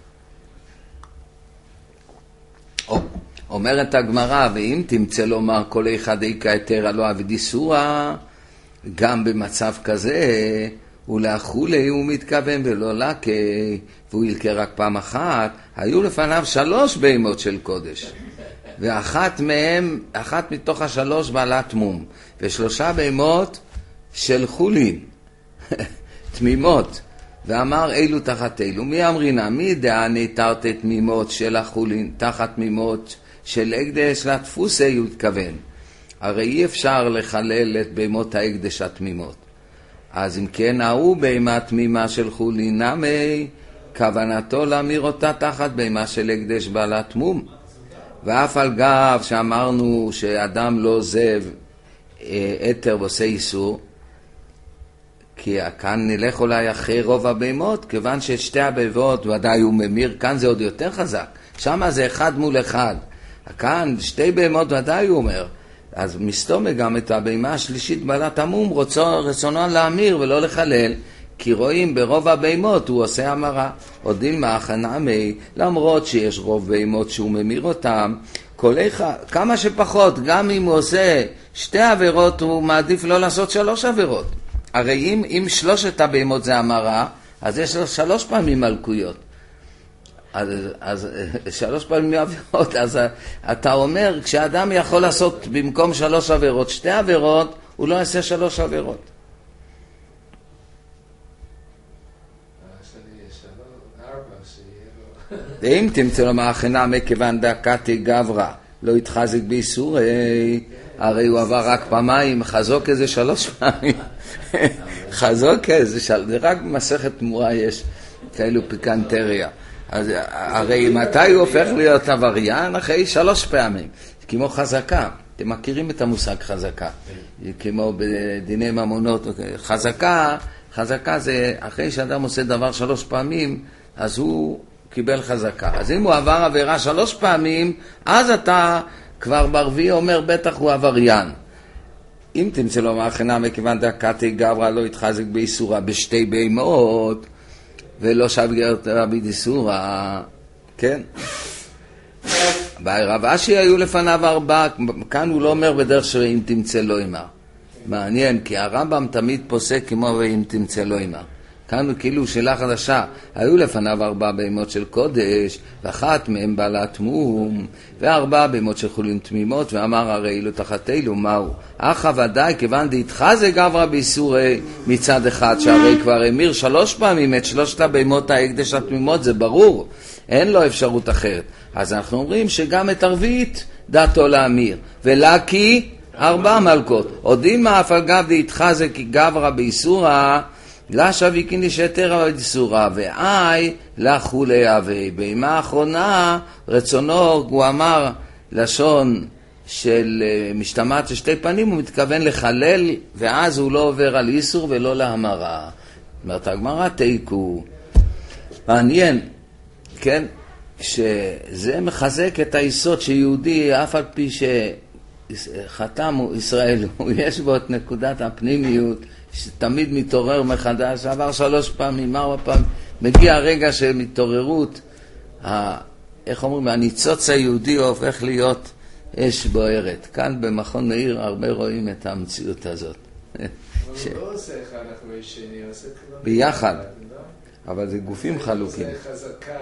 אומרת הגמרא, ואם תמצא לומר כל אחד איקה היתר הלא עבד איסורה, גם במצב כזה ולאכולי הוא מתכוון ולא לקה, והוא ילקה רק פעם אחת. היו לפניו שלוש בהמות של קודש, ואחת מהם, אחת מתוך השלוש בעלת מום, ושלושה בהמות של חולין תמימות, ואמר אילו תחת אילו. מי אמרינה? מי דעה נתרת תמימות של החולין תחת תמימות של הקדש לתפוסי הוא התכוון. הרי אי אפשר לחלל את בהמות ההקדש התמימות. אז אם כן, ההוא בהמה תמימה של חולין נמי, כוונתו להמיר אותה תחת בהמה של הקדש בעלת מום. ואף על גב שאמרנו שאדם לא עוזב היתר ועושה איסור, כי כאן נלך אולי אחרי רוב הבהמות, כיוון ששתי הבהמות ודאי הוא ממיר, כאן זה עוד יותר חזק. שם זה אחד מול אחד. כאן שתי בהמות ודאי הוא אומר. אז מסתום גם את הבהמה השלישית בעלת המום, רצונו, רצונו להמיר ולא לחלל, כי רואים ברוב הבהמות הוא עושה המרה. עוד דילמה חנמי, למרות שיש רוב בהמות שהוא ממיר אותם, כוליך, כמה שפחות, גם אם הוא עושה שתי עבירות, הוא מעדיף לא לעשות שלוש עבירות. הרי אם, אם שלושת הבהמות זה המרה, אז יש לו שלוש פעמים מלכויות. אז, אז שלוש פעמים עבירות, אז אתה אומר, כשאדם יכול לעשות במקום שלוש עבירות, שתי עבירות, הוא לא יעשה שלוש עבירות. ואם תמצא לו מאכנה מכיוון דקתי גברה, לא יתחזק באיסורי, הרי הוא עבר רק פעמיים, חזוק איזה שלוש פעמים. חזוק איזה שלוש, זה רק במסכת תמורה יש כאלו פיקנטריה. אז הרי מתי הוא הופך להיות עבריין? אחרי שלוש פעמים, כמו חזקה. אתם מכירים את המושג חזקה, כמו בדיני ממונות. חזקה, חזקה זה אחרי שאדם עושה דבר שלוש פעמים, אז הוא קיבל חזקה. אז אם הוא עבר עבירה שלוש פעמים, אז אתה כבר ברביעי אומר בטח הוא עבריין. אם תמצא לו מאכנה מכיוון דקתי גברה לא יתחזק באיסורה בשתי בהמות, ולא שבגרת רבי דיסורה, כן? ברב אשי היו לפניו ארבע, כאן הוא לא אומר בדרך שאם תמצא לא אמר. מעניין, כי הרמב"ם תמיד פוסק כמו ואם תמצא לא אמר. כאן כאילו שאלה חדשה. היו לפניו ארבע בהמות של קודש, ואחת מהם בעלת מום, וארבע בהמות של חולין תמימות, ואמר הרי לא תחת אלו, מהו? אך ודאי כיוון דאיתך זה גברא באיסורי מצד אחד, שהרי כבר המיר שלוש פעמים את שלושת הבהמות ההקדש התמימות, זה ברור, אין לו אפשרות אחרת. אז אנחנו אומרים שגם את הרביעית דעתו להמיר, ולקי ארבע מלכות. עודים מה אף על גב דאיתך זה גברא באיסורה, לה שוויקין לשתר באיסורה, ואי לחולי אבי. בימה האחרונה רצונו, הוא אמר לשון של משתמעת לשתי פנים, הוא מתכוון לחלל, ואז הוא לא עובר על איסור ולא להמרה. אומרת הגמרא תיקו. מעניין, כן? שזה מחזק את היסוד שיהודי, אף על פי שחתם הוא ישראל, יש בו את נקודת הפנימיות, שתמיד מתעורר מחדש, עבר שלוש פעמים, ארבע פעמים, מגיע הרגע של מתעוררות, ה, איך אומרים, הניצוץ היהודי הופך להיות אש בוערת. כאן במכון מאיר הרבה רואים את המציאות הזאת. אבל הוא לא עושה אחד אחרי שני, הוא עושה כלום ביחד, אבל זה גופים חלוקים. זה חזקה.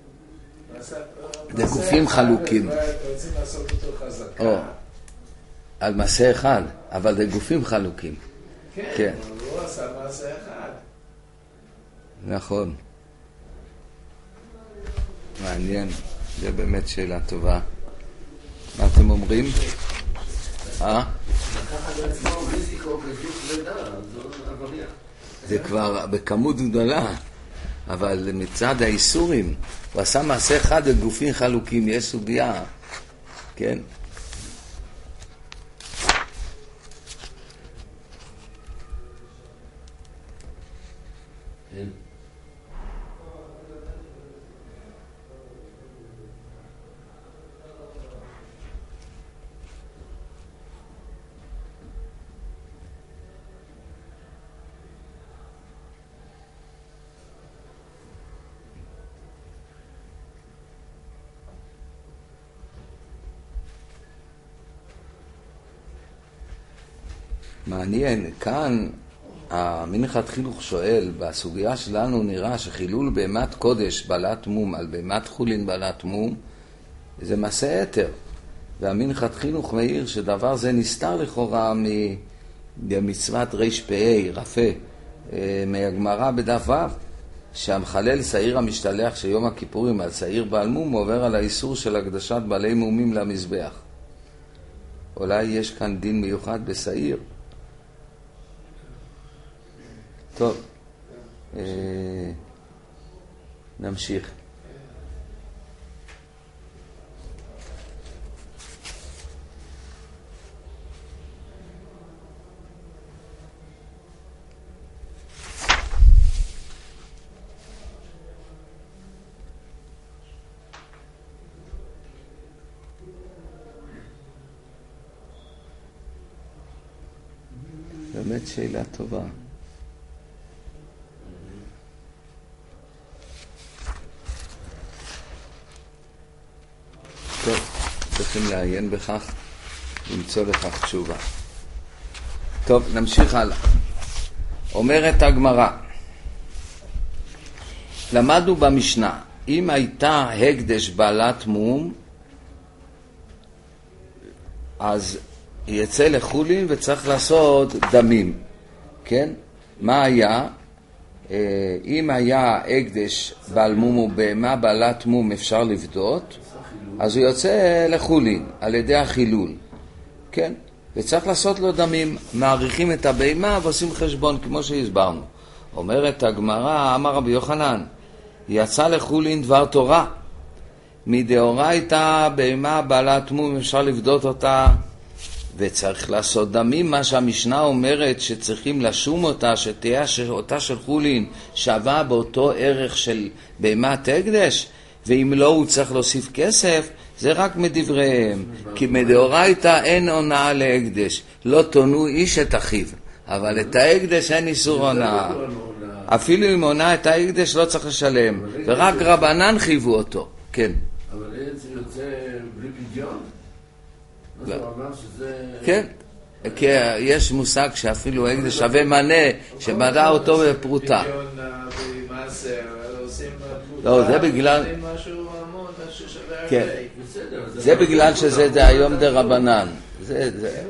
זה גופים חלוקים. רוצים לעשות אותו חזקה. על מעשה אחד, אבל זה גופים חלוקים. כן, אבל הוא עשה מעשה אחד. נכון. מעניין, זה באמת שאלה טובה. מה אתם אומרים? אה? זה כבר בכמות גדולה, אבל מצד האיסורים, הוא עשה מעשה אחד לגופים חלוקים, יש סוגיה, כן? מעניין, כאן המנחת חינוך שואל, בסוגיה שלנו נראה שחילול בהמת קודש בעלת מום על בהמת חולין בעלת מום זה מעשה יתר, והמנחת חינוך מעיר שדבר זה נסתר לכאורה במצוות ריש פ"ה רפה מהגמרא בדף ו', שהמחלל שעיר המשתלח של יום הכיפורים על שעיר בעל מום עובר על האיסור של הקדשת בעלי מומים למזבח. אולי יש כאן דין מיוחד בשעיר. טוב, אה, נמשיך. באמת שאלה טובה. טוב, צריכים לעיין בכך, למצוא לכך תשובה. טוב, נמשיך הלאה. אומרת הגמרא, למדנו במשנה, אם הייתה הקדש בעלת מום, אז יצא לחולין וצריך לעשות דמים, כן? מה היה? אם היה הקדש בעל מום ובהמה בעלת מום אפשר לבדות, אז הוא יוצא לחולין על ידי החילול, כן? וצריך לעשות לו דמים, מעריכים את הבהמה ועושים חשבון כמו שהסברנו. אומרת הגמרא, אמר רבי יוחנן, יצא לחולין דבר תורה, מדאורייתא בהמה בעלת מום אפשר לבדות אותה וצריך לעשות דמים, מה שהמשנה אומרת שצריכים לשום אותה, שתהיה אותה של חולין שווה באותו ערך של בהמת הקדש, ואם לא הוא צריך להוסיף כסף, זה רק מדבריהם, כי מדאורייתא אין הונאה להקדש, לא תונו איש את אחיו, אבל את ההקדש אין איסור הונאה, אפילו אם הונאה את ההקדש לא צריך לשלם, ורק רבנן חייבו אותו, כן. אבל זה יוצא בלי פדיון? אז הוא אמר שזה... כן, כי יש מושג שאפילו הקדש שווה מנה, שבדע אותו בפרוטה. לא, זה בגלל... כן, זה בגלל שזה היום דה רבנן. זה, זה...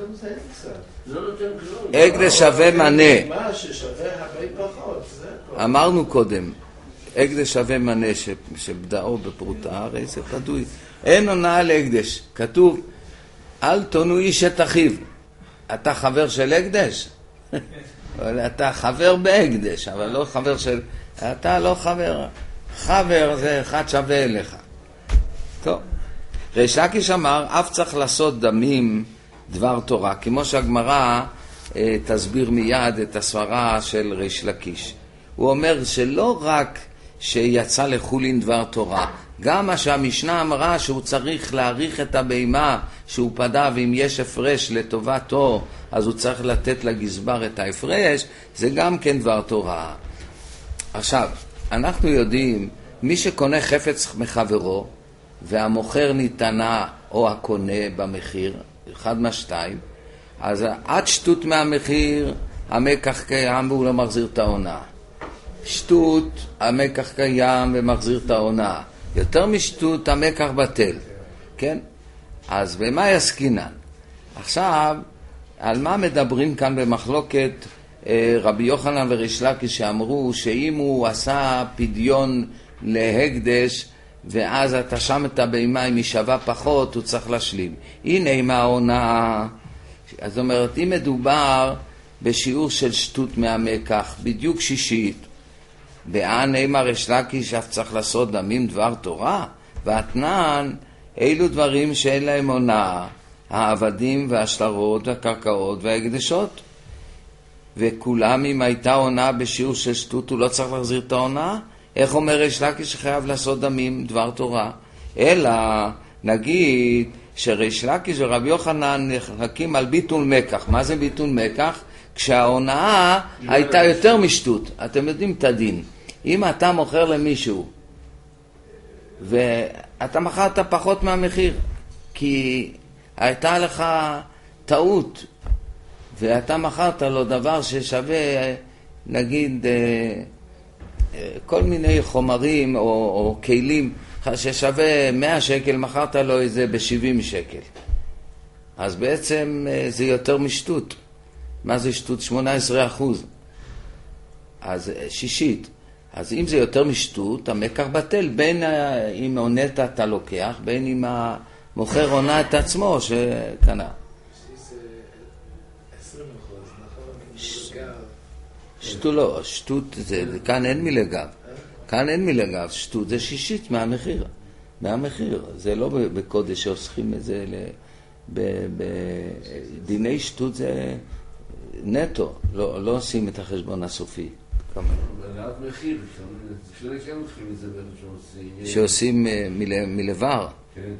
הקדש שווה מנה. אמרנו קודם, הקדש שווה מנה שבדעו בפרוטה, הרי זה פדוי. אין עונה להקדש. כתוב, אל תונו איש את אחיו. אתה חבר של הקדש? אתה חבר בהקדש, אבל לא חבר של... אתה לא חבר. חבר זה אחד שווה אליך. טוב. ריש לקיש אמר, אף צריך לעשות דמים דבר תורה, כמו שהגמרא אה, תסביר מיד את הסברה של ריש לקיש. הוא אומר שלא רק שיצא לחולין דבר תורה, גם מה שהמשנה אמרה שהוא צריך להעריך את הבהמה שהוא פדה, ואם יש הפרש לטובתו אז הוא צריך לתת לגזבר את ההפרש, זה גם כן דבר תורה. עכשיו, אנחנו יודעים, מי שקונה חפץ מחברו והמוכר ניתנה או הקונה במחיר, אחד מהשתיים, אז עד שטות מהמחיר המקח קיים והוא לא מחזיר את העונה. שטות המקח קיים ומחזיר את העונה. יותר משטות המקח בטל. כן? אז במה יסקינן? עכשיו, על מה מדברים כאן במחלוקת רבי יוחנן וריש לקיש שאמרו שאם הוא עשה פדיון להקדש ואז אתה שם את הבהמה אם היא שווה פחות הוא צריך להשלים. הנה עם העונה, זאת אומרת אם מדובר בשיעור של שטות מהמקח בדיוק שישית, ואן אימה ריש לקיש אף צריך לעשות דמים דבר תורה, ואתנן אילו דברים שאין להם עונה, העבדים והשטרות והקרקעות וההקדשות, וכולם אם הייתה עונה בשיעור של שטות הוא לא צריך להחזיר את העונה. איך אומר ריש לקיש שחייב לעשות דמים דבר תורה? אלא נגיד שריש לקיש ורבי יוחנן נחלקים על ביטול מקח. מה זה ביטול מקח? כשההונאה הייתה יותר משטות. אתם יודעים את הדין. אם אתה מוכר למישהו ואתה מכרת פחות מהמחיר כי הייתה לך טעות ואתה מכרת לו דבר ששווה נגיד כל מיני חומרים או, או כלים ששווה מאה שקל, מכרת לו את זה ב-שבעים שקל, אז בעצם זה יותר משטות. מה זה שטות? שמונה עשרה אחוז, אז שישית. אז אם זה יותר משטות המקח בטל, בין אם עונת אתה לוקח, בין אם המוכר עונה את עצמו שקנה. שטות לא, שטות זה, כאן אין מלגב, כאן אין מלגב, שטות זה שישית מהמחיר, מהמחיר, זה לא בקודש שעוסקים את זה, בדיני שטות זה נטו, לא, לא עושים את החשבון הסופי. בלעת מחיר, שלא כן עושים את זה שעושים... שעושים מלבר. כן.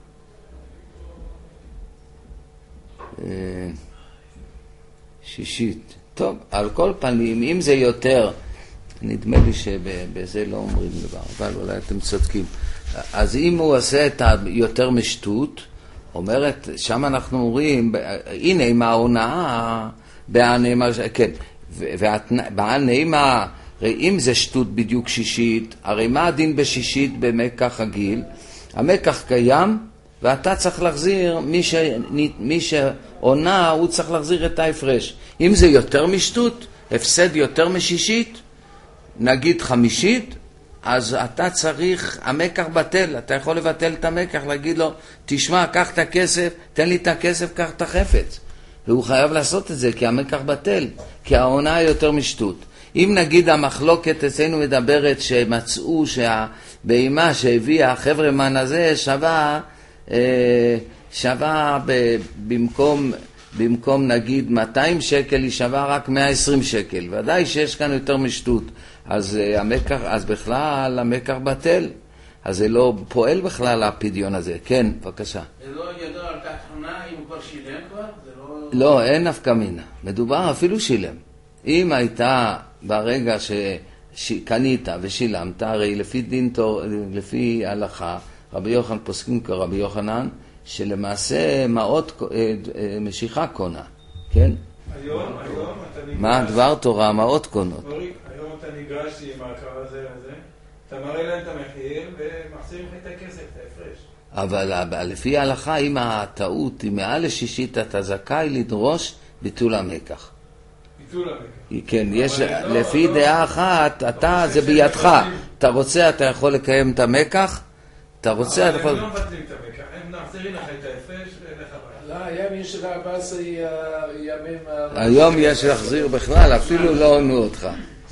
שישית. טוב, על כל פנים, אם זה יותר, נדמה לי שבזה לא אומרים דבר, אבל אולי אתם צודקים. אז אם הוא עושה את היותר משטות, אומרת, שם אנחנו אומרים, הנה, עם ההונאה, בהנאמה, כן, בהנאמה, הרי אם זה שטות בדיוק שישית, הרי מה הדין בשישית במקח הגיל? המקח קיים, ואתה צריך להחזיר, מי, ש... מי שעונה, הוא צריך להחזיר את ההפרש. אם זה יותר משטות, הפסד יותר משישית, נגיד חמישית, אז אתה צריך, המקח בטל, אתה יכול לבטל את המקח, להגיד לו, תשמע, קח את הכסף, תן לי את הכסף, קח את החפץ. והוא חייב לעשות את זה, כי המקח בטל, כי העונה היא יותר משטות. אם נגיד המחלוקת אצלנו מדברת שמצאו שהבהמה שהביאה החברמן הזה שווה, שווה ב, במקום, במקום נגיד מאתיים שקל היא שווה רק מאה ועשרים שקל, ודאי שיש כאן יותר משטות, אז, המקח, אז בכלל המקח בטל, אז זה לא פועל בכלל הפדיון הזה. כן, בבקשה. זה לא ידוע על תחתונה אם הוא כבר שילם כבר? זה לא... לא, אין נפקא מינה, מדובר אפילו שילם. אם הייתה ברגע שקנית ושילמת, הרי לפי דין תור, לפי הלכה, רבי יוחנן פוסקים כרבי יוחנן, שלמעשה מעות משיכה קונה, כן? היום, היום אתה ניגש... מה דבר תורה, מעות קונות? אורי, היום אתה ניגש עם ההכרה הזה וזה, אתה מראה להם את המחיר ומחזירים לך את הכסף, את ההפרש. אבל לפי ההלכה, אם הטעות היא מעל לשישית, אתה זכאי לדרוש ביטול המקח. ביטול המקח. כן, יש, לפי דעה אחת, אתה, זה בידך. אתה רוצה, אתה יכול לקיים את המקח? אתה רוצה, אתה יכול... הם לא מבטלים את המקח, הם מחזירים לך את ההפרש ולך הבא. לא, היום יש לך ארבעה עשר ימים... היום יש להחזיר בכלל, אפילו לא עונו אותך.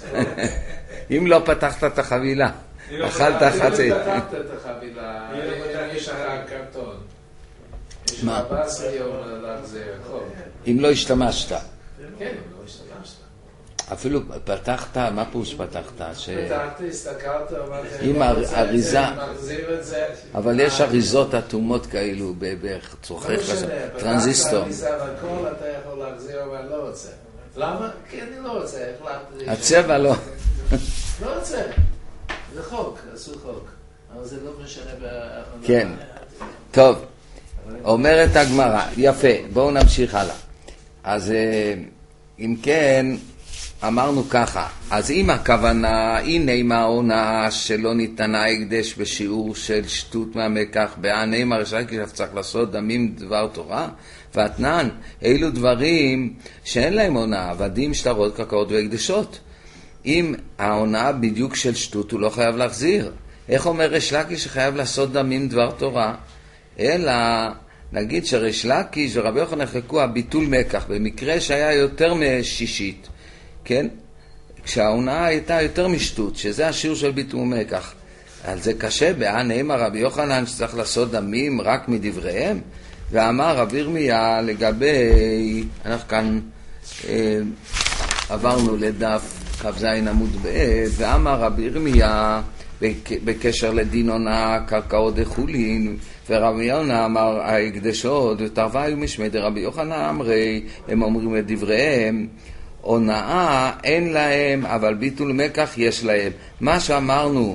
אם לא פתחת את החבילה. אכלת חצי. אם לא פתחת את החבילה, יש לך קרטון. יש לך ארבעה עשר יום להחזיר. אם לא השתמשת. כן, אם לא השתמשת. אפילו פתחת, מה פירוש פתחת? פתחתי, הסתכלת, עם אריזה. מחזיר את זה. אבל יש אריזות אטומות כאלו בצורכי טרנזיסטור. פתחת אריזה והכל, אתה יכול להחזיר, אבל לא רוצה. למה? כי אני לא רוצה. הצבע לא. לא רוצה. זה חוק, עשו חוק. אבל זה לא משנה. כן. טוב. אומרת הגמרא. יפה. בואו נמשיך הלאה. אז אם כן, אמרנו ככה. אז אם הכוונה, הנה אם העונה שלא ניתנה הקדש בשיעור של שטות מהמקח, בענה אם הרשע כי צריך לעשות דמים דבר תורה, ואתנן, אילו דברים שאין להם עונה, עבדים, שטרות, קרקעות והקדשות. אם העונה בדיוק של שטות, הוא לא חייב להחזיר. איך אומר ריש לקיש שחייב לעשות דמים דבר תורה? אלא, נגיד שריש לקיש ורבי יוחנן נחלקו הביטול מקח, במקרה שהיה יותר משישית, כן? כשהעונה הייתה יותר משטות, שזה השיעור של ביטול מקח. על זה קשה, בענה אמר רבי יוחנן שצריך לעשות דמים רק מדבריהם, ואמר רבי ירמיה לגבי, אנחנו כאן אה, עברנו לדף כ"ז עמוד ב', ואמר רבי ירמיה בקשר לדין עונה קרקעות דחולין, ורבי יונה אמר ההקדשות ותרוויו משמי דרבי יוחנן אמרי, הם אומרים את דבריהם, עונאה אין להם אבל ביטול מקח יש להם. מה שאמרנו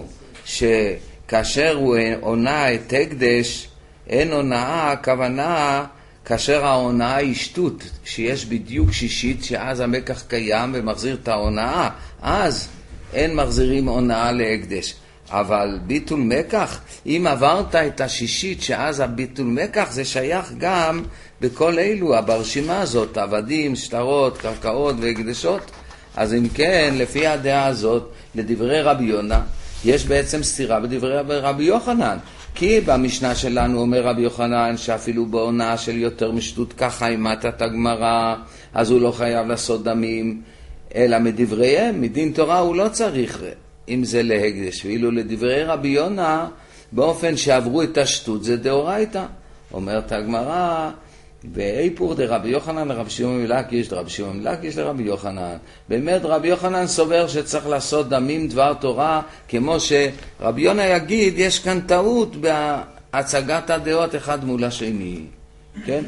שכאשר הוא עונה את הקדש אין עונאה, הכוונה כאשר העונאה היא שטות, שיש בדיוק שישית שאז המקח קיים ומחזיר את העונאה, אז אין מחזירים עונאה להקדש. אבל ביטול מקח, אם עברת את השישית שאז הביטול מקח, זה שייך גם בכל אלו, ברשימה הזאת, עבדים, שטרות, קרקעות והקדשות. אז אם כן, לפי הדעה הזאת, לדברי רבי יונה, יש בעצם סתירה בדברי רבי יוחנן. כי במשנה שלנו אומר רבי יוחנן שאפילו בעונה של יותר משטות ככה אימת הגמרא, אז הוא לא חייב לעשות דמים, אלא מדבריהם, מדין תורה הוא לא צריך, אם זה להקדש. ואילו לדברי רבי יונה, באופן שעברו את השטות, זה דאורייתא. אומרת הגמרא, ואיפור דרבי יוחנן לרבי שמעון בן לקיש, דרבי שמעון בן לקיש לרבי יוחנן. באמת רבי יוחנן סובר שצריך לעשות דמים דבר תורה, כמו שרבי יונה יגיד, יש כאן טעות בהצגת הדעות אחד מול השני. כן?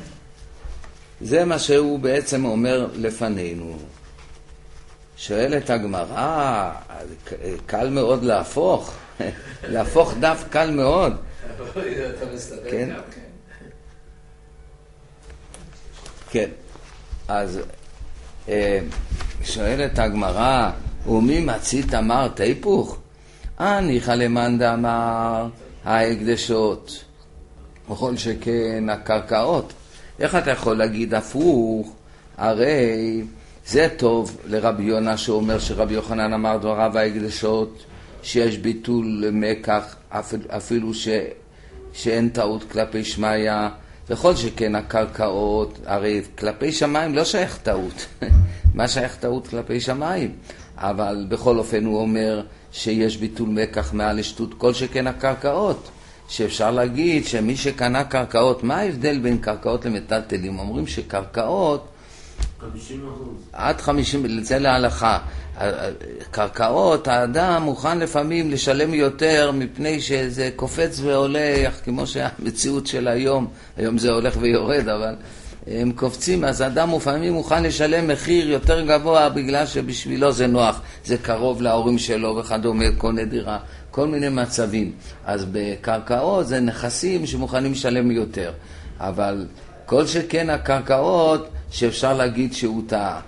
זה מה שהוא בעצם אומר לפנינו. שואלת הגמרא, קל מאוד להפוך, להפוך דף קל מאוד. כן? כן, אז שואלת הגמרא, ומי מצית אמר תיפוך? הניחא למאן דאמר ההקדשות, וכל שכן הקרקעות. איך אתה יכול להגיד הפוך? הרי זה טוב לרבי יונה שאומר שרבי יוחנן אמר דבריו ההקדשות, שיש ביטול מקח, אפילו ש... שאין טעות כלפי שמיה, וכל שכן הקרקעות, הרי כלפי שמיים לא שייך טעות. מה שייך טעות כלפי שמיים? אבל בכל אופן הוא אומר שיש ביטול מקח מעל לשטות, כל שכן הקרקעות. שאפשר להגיד שמי שקנה קרקעות, מה ההבדל בין קרקעות למטלטלים? אומרים שקרקעות חמישים אחוז. עד חמישים, זה להלכה. קרקעות, האדם מוכן לפעמים לשלם יותר מפני שזה קופץ ועולה, כמו שהמציאות של היום, היום זה הולך ויורד, אבל הם קופצים, אז האדם לפעמים מוכן לשלם מחיר יותר גבוה בגלל שבשבילו זה נוח, זה קרוב להורים שלו וכדומה, קונה דירה, כל מיני מצבים. אז בקרקעות זה נכסים שמוכנים לשלם יותר, אבל כל שכן הקרקעות שאפשר להגיד שהוא טעה.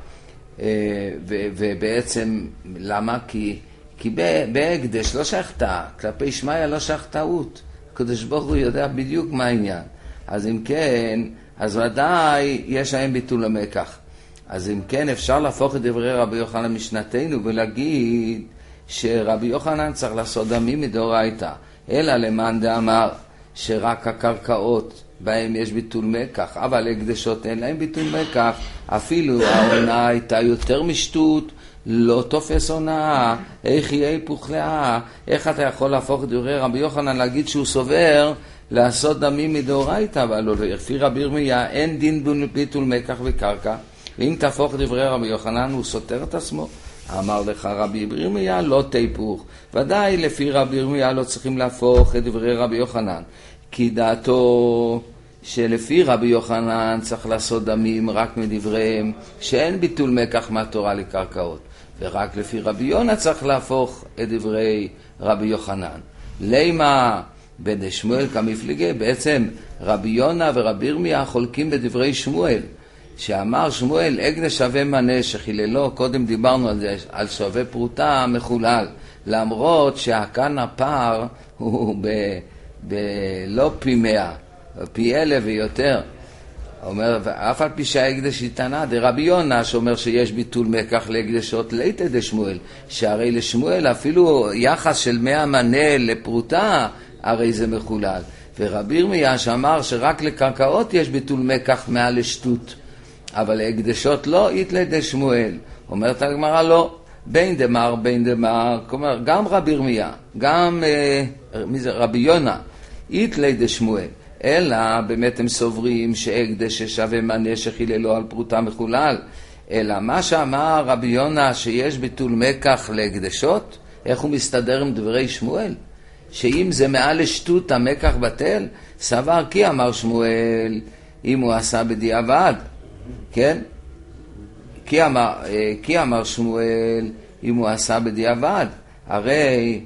ובעצם, למה? כי, כי בהקדש לא שייך טעה, כלפי שמיה לא שייך טעות. הקדוש ברוך הוא יודע בדיוק מה העניין. אז אם כן, אז ודאי יש להם ביטול המקח. אז אם כן, אפשר להפוך את דברי רבי יוחנן למשנתנו ולהגיד שרבי יוחנן צריך לעשות דמים מדאורייתא, אלא למאן דאמר שרק הקרקעות בהם יש ביטול מקח, אבל הקדשות אין להם ביטול מקח, אפילו העונה הייתה יותר משטות, לא תופס עונה, איך יהיה היפוך לאה? איך אתה יכול להפוך את דברי רבי יוחנן להגיד שהוא סובר לעשות דמים מדאורייתא, אבל לפי רבי ירמיה אין דין ביטול מקח וקרקע, ואם תהפוך את דברי רבי יוחנן הוא סותר את עצמו. אמר לך רבי ירמיה לא תהפוך, ודאי לפי רבי ירמיה לא צריכים להפוך את דברי רבי יוחנן, כי דעתו שלפי רבי יוחנן צריך לעשות דמים רק מדבריהם שאין ביטול מקח מהתורה לקרקעות, ורק לפי רבי יונה צריך להפוך את דברי רבי יוחנן. לימה בן שמואל כמפלגה, בעצם רבי יונה ורבי ירמיה חולקים בדברי שמואל, שאמר שמואל הקדש שווה מנה שחיללו, קודם דיברנו על זה, על שווה פרוטה מחולל, למרות שהכאן הפער הוא ב, ב, לא פי מאה, פי אלף ויותר. אומר, אף על פי שההקדש יתנה, דרבי יונה שאומר שיש ביטול מקח להקדשות ליתא דשמואל, שהרי לשמואל אפילו יחס של מאה מנה לפרוטה, הרי זה מחולל. ורבי ירמיה שאמר שרק לקרקעות יש ביטול מקח מעל לשטות, אבל להקדשות לא, יתלה דשמואל. אומרת הגמרא לא, בין דמר, בין דמר, כלומר, גם רבי ירמיה, גם אה, מי זה, רבי יונה, יתלה דשמואל. אלא באמת הם סוברים שהקדש ששווה מנה שחיללו על פרוטה מחולל, אלא מה שאמר רבי יונה שיש ביטול מקח להקדשות, איך הוא מסתדר עם דברי שמואל? שאם זה מעל לשטות המקח בטל, סבר כי אמר שמואל, אם הוא עשה בדיעבד, כן? כי אמר, כי אמר שמואל, אם הוא עשה בדיעבד, הרי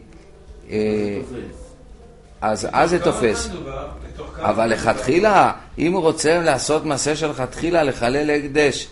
אז אז זה תופס. אבל לכתחילה, אם הוא רוצה לעשות מעשה של לכתחילה, לחלל הקדש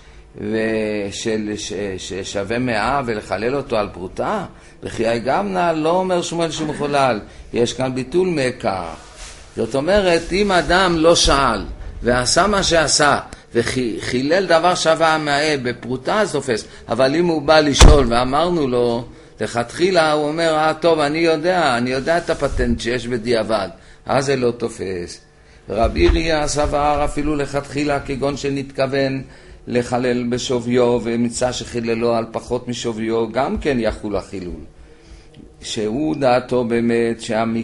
ששווה מאה ולחלל אותו על פרוטה, וכי גמנה לא אומר שמואל שהוא מחולל, יש כאן ביטול מקח. זאת אומרת, אם אדם לא שאל ועשה מה שעשה וחילל דבר שווה מאה בפרוטה, אז תופס. אבל אם הוא בא לשאול ואמרנו לו לכתחילה, הוא אומר, אה טוב, אני יודע, אני יודע את הפטנט שיש בדיעבד, אז זה לא תופס. רבי ירמיה סבר אפילו לכתחילה, כגון שנתכוון לחלל בשוויו ומצא שחיללו על פחות משוויו, גם כן יחול החילול. שהוא דעתו באמת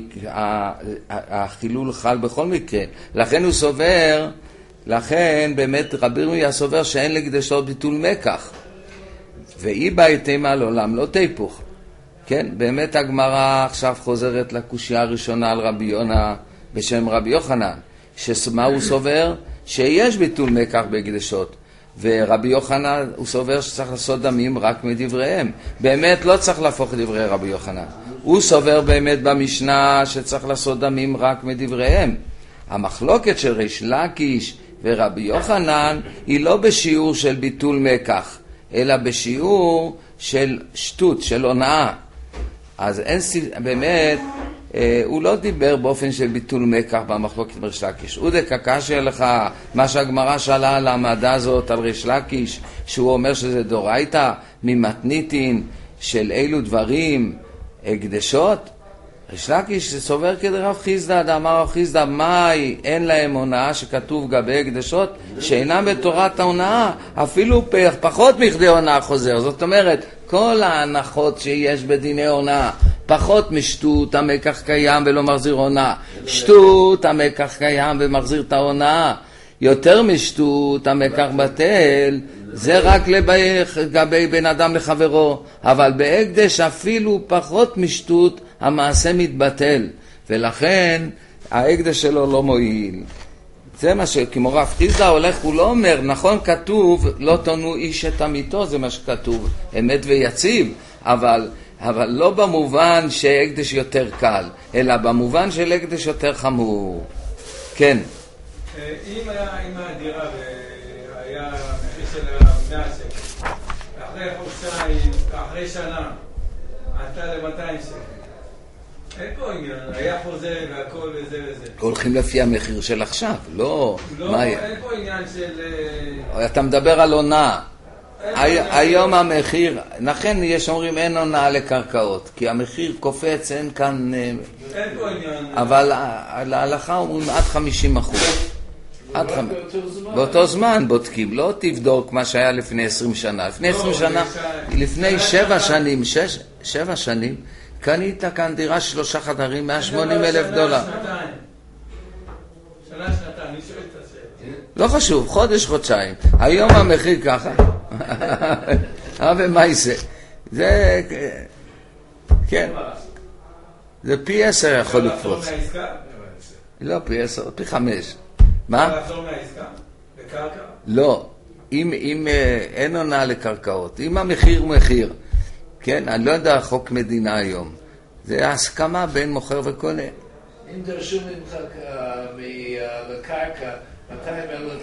שהחילול חל בכל מקרה. לכן הוא סובר, לכן באמת רבי ירמיה סובר שאין לקדשות ביטול מקח. ואי בהתאמה לעולם לא תהפוך. כן, באמת הגמרא עכשיו חוזרת לקושיה הראשונה על רבי יונה בשם רבי יוחנן, שמה הוא סובר? שיש ביטול מקח בהקדשות, ורבי יוחנן הוא סובר שצריך לעשות דמים רק מדבריהם. באמת לא צריך להפוך דברי רבי יוחנן, הוא סובר באמת במשנה שצריך לעשות דמים רק מדבריהם. המחלוקת של ריש לקיש ורבי יוחנן היא לא בשיעור של ביטול מקח, אלא בשיעור של שטות, של הונאה. אז אין באמת, אה, הוא לא דיבר באופן של ביטול מקח במחלוקת עם ריש לקיש. הוא דקקשיא לך מה שהגמרא שאלה על העמדה הזאת על ריש לקיש, שהוא אומר שזה דורייתא ממתניתין של אילו דברים הקדשות. ריש לקיש סובר כדרב חיסדא, דאמר רב חיסדא, מאי אין להם הונאה שכתוב גבי הקדשות שאינם בתורת ההונאה, אפילו פחות מכדי הונאה חוזר. זאת אומרת, כל ההנחות שיש בדיני הונאה, פחות משטות המקח קיים ולא מחזיר הונאה, שטות המקח קיים ומחזיר את ההונאה, יותר משטות המקח בטל, זה רק לגבי בן אדם לחברו, אבל בהקדש אפילו פחות משטות המעשה מתבטל, ולכן ההקדש שלו לא מועיל. זה מה שכמו רב חיסדא הולך, הוא לא אומר, נכון כתוב לא תונו איש את עמיתו, זה מה שכתוב, אמת ויציב, אבל, אבל לא במובן שהקדש יותר קל, אלא במובן של הקדש יותר חמור. כן. אם היה, אם הדירה והיה מאה שקל. אחרי חודשיים, אחרי שנה, עלתה ל-מאתיים שקל. אין פה עניין, היה חוזה והכל וזה וזה. הולכים לפי המחיר של עכשיו, לא... לא, אין פה עניין של... אתה מדבר על עונה. היום המחיר, לכן יש אומרים אין עונה לקרקעות, כי המחיר קופץ, אין כאן... אין פה עניין... אבל להלכה אומרים עד חמישים אחוז. באותו זמן בודקים, לא תבדוק מה שהיה לפני עשרים שנה. לפני עשרים שנה, לפני שבע שנים, שבע שנים, קנית כאן דירה שלושה חדרים, מאה ושמונים אלף דולר. שנה, שנתיים, אני שואל את השאלה. לא חשוב, חודש, חודשיים. היום המחיר ככה. אבל מה זה? זה... כן. זה פי עשר יכול לקפוץ. לא, פי עשר, פי חמש. מה? אפשר לחזור מהעסקה? בקרקע? לא. אם, אם אין עונה לקרקעות, אם המחיר הוא מחיר, כן? אני לא יודע חוק מדינה היום. זה ההסכמה בין מוכר וקונה. אם דרשו ממך לקרקע מאתיים אלף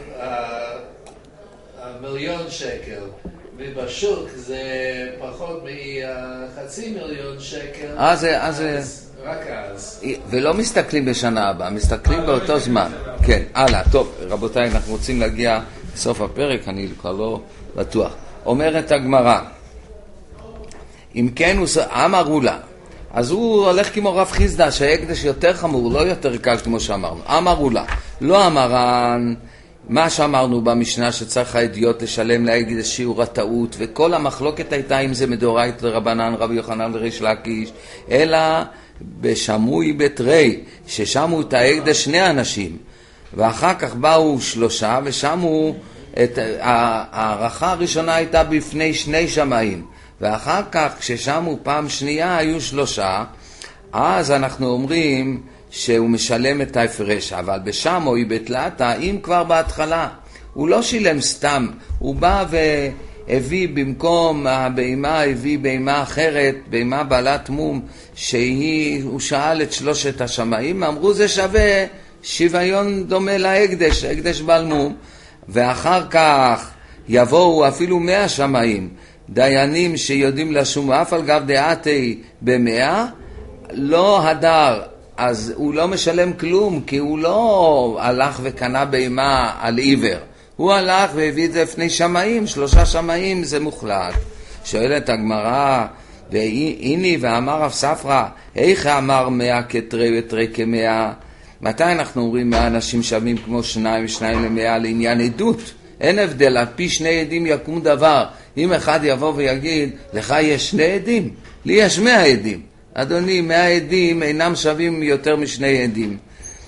מיליון שקל, ובשוק זה פחות מחצי מיליון שקל, אז, אז, אז רק אז. ולא מסתכלים בשנה הבאה, מסתכלים באותו זמן. כן, הלאה, טוב, רבותיי, אנחנו רוצים להגיע לסוף הפרק, אני כבר לא בטוח. אומרת הגמרא, אם כן, אמרו לה, אז הוא הולך כמו רב חיסדא, שההקדש יותר חמור, לא יותר קל כמו שאמרנו. אמרו לה, לא אמרן, מה שאמרנו במשנה שצריך האדיוט לשלם להקדש שיעור הטעות, וכל המחלוקת הייתה אם זה מדאורייתא לרבנן, רבי יוחנן וריש לקיש, אלא בשמוי בתרי, ששמו את ההקדש שני אנשים, ואחר כך באו שלושה, ושמו את הערכה הראשונה הייתה בפני שני שמאים, ואחר כך כששמו פעם שנייה היו שלושה, אז אנחנו אומרים שהוא משלם את ההפרש, אבל בשמוי בתלתה, אם כבר בהתחלה, הוא לא שילם סתם, הוא בא והביא במקום הבהמה, הביא בהמה אחרת, בהמה בעלת מום, שהוא שאל את שלושת השמאים, אמרו זה שווה שוויון דומה להקדש, הקדש בעל מום, ואחר כך יבואו אפילו מאה שמאים, דיינים שיודעים לשום, אף על גב דעתי במאה, לא הדר, אז הוא לא משלם כלום, כי הוא לא הלך וקנה בהמה על עיוור, הוא הלך והביא את זה לפני שמאים, שלושה שמאים זה מוחלט. שואלת הגמרא, והנה ואמר רב ספרא, איך אמר מאה כתרי ותרי כמאה? מתי אנחנו אומרים מאה אנשים שווים כמו שניים ושניים למאה לעניין עדות? אין הבדל, על פי שני עדים יקום דבר. אם אחד יבוא ויגיד, לך יש שני עדים? לי יש מאה עדים. אדוני, מאה עדים אינם שווים יותר משני עדים.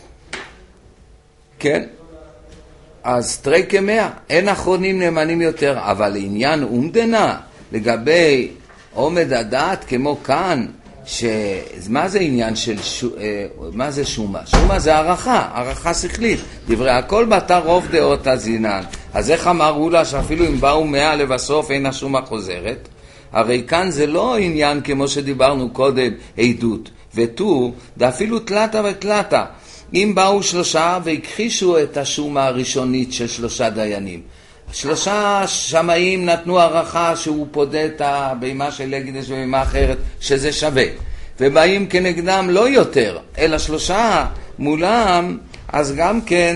כן? אז תרי כמאה, אין אחרונים נאמנים יותר, אבל לעניין אומדנה, לגבי עומד הדעת כמו כאן, שמה זה עניין של ש... מה זה שומה? שומה זה ערכה, ערכה שכלית. דברי הכל בתר רוב דעות הזינן. אז איך אמרו לה שאפילו אם באו מאה לבסוף אין השומה חוזרת? הרי כאן זה לא עניין כמו שדיברנו קודם, עדות. ותו, דאפילו תלתה ותלתה. אם באו שלושה והכחישו את השומה הראשונית של שלושה דיינים. שלושה שמאים נתנו הערכה שהוא פודה את הבהמה של הקדש ובהמה אחרת שזה שווה, ובאים כנגדם לא יותר אלא שלושה מולם, אז גם כן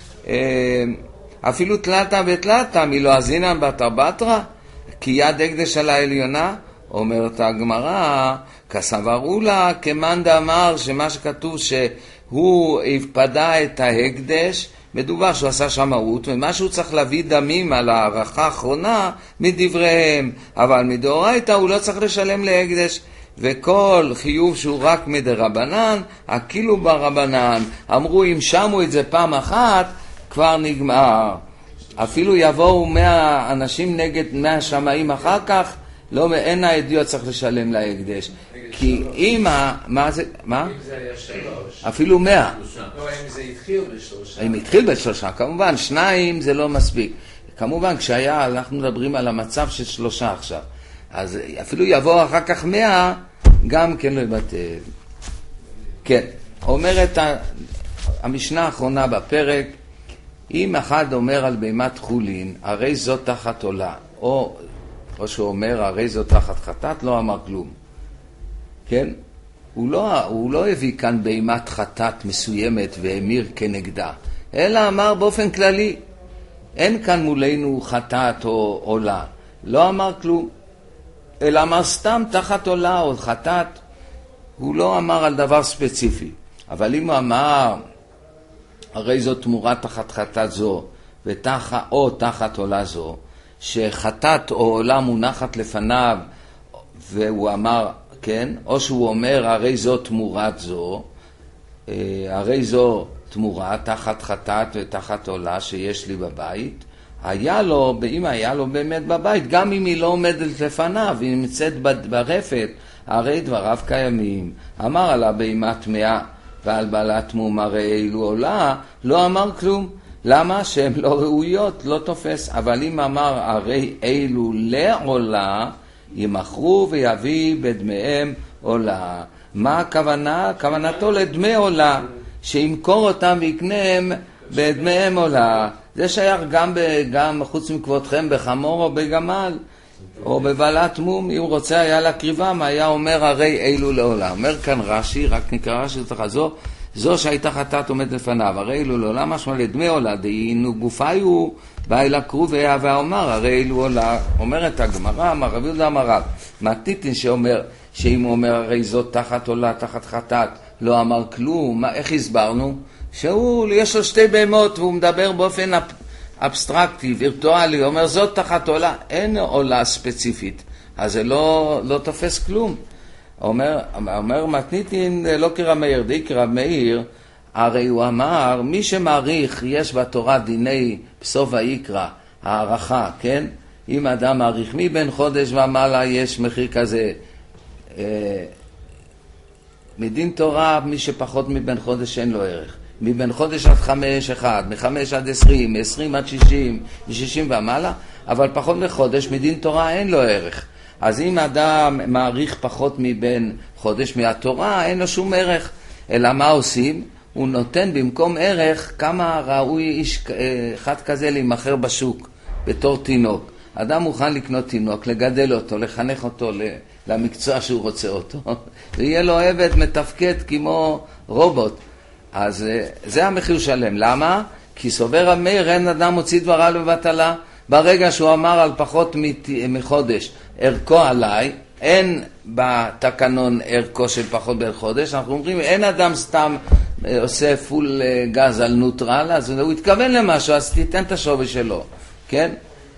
אפילו תלתה ותלתה מלא אזינן בתר בתרא כי יד הקדש על העליונה. אומרת הגמרא, כסברו לה כמאן דאמר שמה שכתוב שהוא הפדה את ההקדש, מדובר שהוא עשה שמאות, ומה שהוא צריך להביא דמים על הערכה האחרונה מדבריהם, אבל מדאורייתא הוא לא צריך לשלם להקדש, וכל חיוב שהוא רק מדרבנן, הכאילו ברבנן. אמרו אם שמו את זה פעם אחת, כבר נגמר. אפילו יבואו מאה אנשים נגד מאה שמאים אחר כך, לא, אין העדיות צריך לשלם להקדש. כי אם ה... מה זה? מה? אם זה היה שלוש. אפילו מאה. לא, אם זה התחיל בשלושה. אם התחיל בשלושה, כמובן, שניים זה לא מספיק. כמובן, כשהיה, אנחנו מדברים על המצב של שלושה עכשיו. אז אפילו יבוא אחר כך מאה, גם כן לא יבטל. כן, אומרת המשנה האחרונה בפרק, אם אחד אומר על בהמת חולין, הרי זאת תחת עולה. או, או שהוא אומר, הרי זו תחת חטאת, לא אמר כלום. כן? הוא לא, הוא לא הביא כאן בהימת חטאת מסוימת והמיר כנגדה, אלא אמר באופן כללי, אין כאן מולנו חטאת או עולה. לא אמר כלום, אלא אמר סתם תחת עולה או חטאת. הוא לא אמר על דבר ספציפי. אבל אם הוא אמר, הרי זו תמורה תחת חטאת זו, ותח, או תחת עולה זו, שחטאת או עולה מונחת לפניו, והוא אמר, כן? או שהוא אומר, הרי זו תמורת זו, הרי זו תמורה תחת חטאת ותחת עולה שיש לי בבית, היה לו, אם היה לו באמת בבית, גם אם היא לא עומדת לפניו, היא נמצאת ברפת, הרי דבריו קיימים. אמר עלה בהמה טמאה ועל בעלת מום הרי אילו עולה, לא אמר כלום. למה? שהן לא ראויות, לא תופס. אבל אם אמר הרי אילו לעולה, ימחרו ויביא בדמיהם עולה. מה הכוונה? כוונתו לדמי עולה, שימכור אותם ויקנם בדמיהם עולה. זה שייך גם, גם חוץ מכבודכם בחמור או בגמל או בבעלת מום. אם רוצה היה להקריבם, היה אומר הרי אילו לעולה. אומר כאן רש"י, רק נקרא רש"י זו, זו שהייתה חטאת עומד לפניו, הרי אילו לעולה, משמע לדמי עולה, דהיינו גופיו בא אל הקרוביה ואומר הרי אילו עולה. אומרת הגמרא, אמר רבי יהודה אמר רב, מתניתין שאומר, שאם הוא אומר הרי זאת תחת עולה, תחת חטאת, לא אמר כלום. מה, איך הסברנו? שהוא, יש לו שתי בהמות והוא מדבר באופן אפ, אבסטרקטי, וירטואלי, הוא אומר זאת תחת עולה, אין עולה ספציפית, אז זה לא, לא תופס כלום. אומר, אומר מתניתין לא כרב מאיר, די כרב מאיר, הרי הוא אמר, מי שמעריך, יש בתורה דיני בסוף ויקרא, הערכה, כן? אם אדם מעריך מבין חודש ומעלה יש מחיר כזה, מדין תורה, מי שפחות מבין חודש אין לו ערך. מבין חודש עד חמש, אחד, מחמש עד עשרים, מעשרים עד שישים, משישים ומעלה, אבל פחות מחודש, מדין תורה אין לו ערך. אז אם אדם מעריך פחות מבין חודש מהתורה, אין לו שום ערך. אלא מה עושים? הוא נותן במקום ערך כמה ראוי איש אחד כזה להימחר בשוק, בתור תינוק. אדם מוכן לקנות תינוק, לגדל אותו, לחנך אותו למקצוע שהוא רוצה אותו, ויהיה לו עבד מתפקד כמו רובוט. אז זה המחיר שלם. למה? כי סובר המאיר, אין אדם מוציא דברה לבטלה. ברגע שהוא אמר על פחות מחודש, ערכו עליי, אין בתקנון ערכו של פחות בין חודש. אנחנו אומרים, אין אדם סתם עושה פול גז על נוטרל, אז הוא התכוון למשהו, אז תיתן את השווי שלו, כן?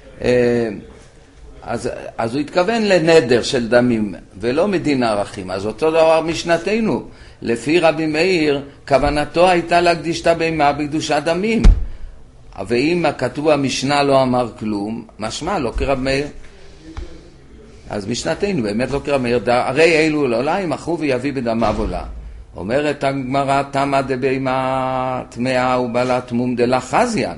אז, אז הוא התכוון לנדר של דמים, ולא מדין ערכים. אז אותו דבר משנתנו. לפי רבי מאיר, כוונתו הייתה להקדיש את הבהמה בקדושת דמים. ואם כתוב המשנה לא אמר כלום, משמע לא כרב מאיר. אז משנתנו באמת לא כרב מאיר, הרי אילו לעולה ימחרו ויביא בדמיו עולה. אומרת הגמרא, תמה דבהמה טמאה ובעלת מום דלה חזיין,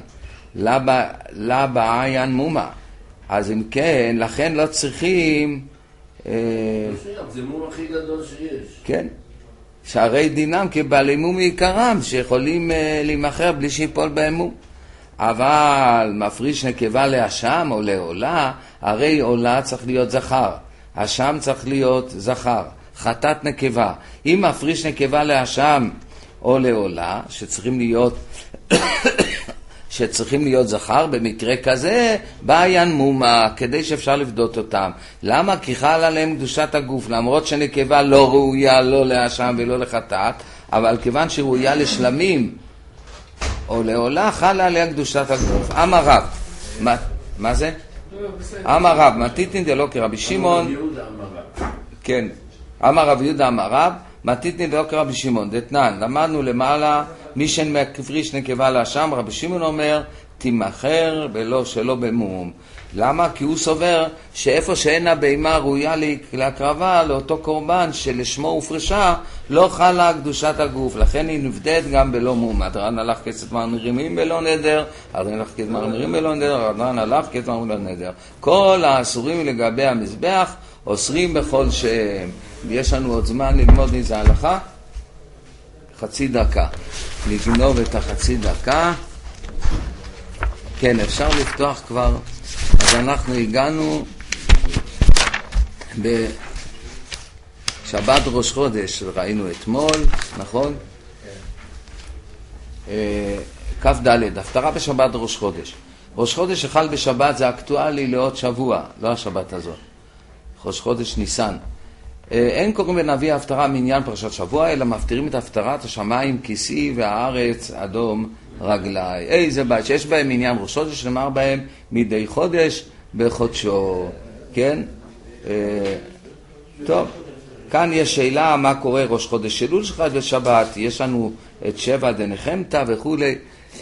לה בעין מומה. אז אם כן, לכן לא צריכים... זה מום הכי גדול שיש. כן. שהרי דינם כבעלי מום מעיקרם, שיכולים להימחר בלי שיפול בהם מום. אבל מפריש נקבה לאשם או לעולה, הרי עולה צריך להיות זכר, אשם צריך להיות זכר, חטאת נקבה. אם מפריש נקבה לאשם או לעולה, שצריכים להיות... שצריכים להיות זכר, במקרה כזה בעין מומה, כדי שאפשר לבדות אותם. למה? כי חל עליהם קדושת הגוף, למרות שנקבה לא ראויה לא לאשם ולא לחטאת, אבל כיוון שראויה לשלמים או לעולה, חל עליה קדושת הגוף. אמר רב, מה, מה זה? אמר רב, מתיתין דלא כרבי שמעון, כן, אמר רב יהודה אמר רב, מתיתין דלא כרבי שמעון, דתנן, למדנו למעלה, מי שמפריש נקבה לאשם, רבי שמעון אומר, תימחר בלא שלא במום. למה? כי הוא סובר שאיפה שאין הבהמה ראויה להקרבה לאותו קורבן שלשמו הופרשה, לא חלה קדושת הגוף, לכן היא נבדית גם בלא מום. אדרן הלך כסת מרמירים בלא נדר, אדרן הלך כסת מרמירים בלא נדר, אדרן הלך כסת מרמירים בלא נדר. כל האסורים לגבי המזבח אוסרים בכל שהם. יש לנו עוד זמן ללמוד איזה הלכה? חצי דקה. לגנוב את החצי דקה. כן, אפשר לפתוח כבר. אז אנחנו הגענו בשבת ראש חודש, ראינו אתמול, נכון? כף ד', הפטרה בשבת ראש חודש. ראש חודש שחל בשבת זה אקטואלי לעוד שבוע, לא השבת הזאת. ראש חודש ניסן. אין קוראים בנביא ההפטרה מעניין פרשת שבוע, אלא מפטירים את הפטרת השמיים כיסי והארץ אדום רגלי. איזה בית שיש בהם עניין ראש חודש, נאמר בהם מדי חודש בחודשו. כן? טוב, כאן יש שאלה מה קורה ראש חודש שלול שלך בשבת. יש לנו את שבע דנחמתא וכולי.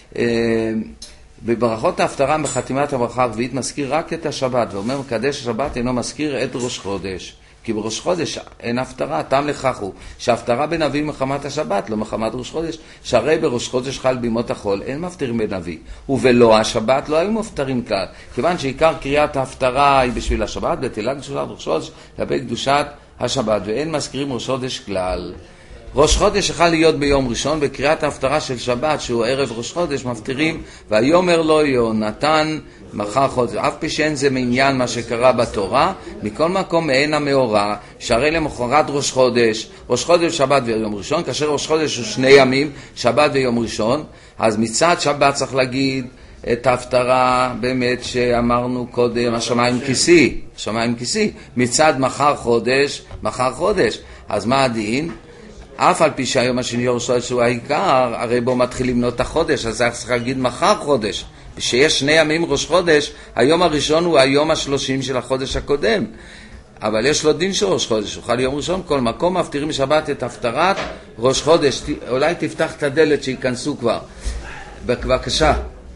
בברכות ההפטרה בחתימת הברכה הרביעית מזכיר רק את השבת, ואומר מקדש השבת אינו מזכיר את ראש חודש, כי בראש חודש אין הפטרה. טעם לכך הוא שההפטרה בנביא מחמת השבת, לא מחמת ראש חודש, שהרי בראש חודש חל בימות החול, אין מפטרים בנביא, ובלא השבת לא היו מפטרים כלל, כיוון שעיקר קריאת ההפטרה היא בשביל השבת, בתהילה קדושת ראש חודש לגבי קדושת השבת, ואין מזכירים ראש חודש כלל. ראש חודש יכול להיות ביום ראשון, בקריאת ההפטרה של שבת שהוא ערב ראש חודש מפטירים ויאמר לו יונתן מחר חודש, אף פי שאין זה מעניין מה שקרה בתורה. מכל מקום מעין המאורע שהרי למחרת ראש חודש, ראש חודש שבת ויום ראשון, כאשר ראש חודש הוא שני ימים, שבת ויום ראשון, אז מצד שבת צריך להגיד את ההפטרה באמת שאמרנו קודם, השמיים כיסי, השמיים כיסי, מצד מחר חודש, מחר חודש. אז מה הדין? אף על פי שהיום השני ראש חודש הוא העיקר, הרי בו מתחיל למנות את החודש, אז צריך להגיד מחר חודש. שיש שני ימים ראש חודש, היום הראשון הוא היום השלושים של החודש הקודם. אבל יש לו דין של ראש חודש, הוא חל יום ראשון, כל מקום מפטירים בשבת את הפטרת ראש חודש. אולי תפתח את הדלת שיכנסו כבר. בבקשה.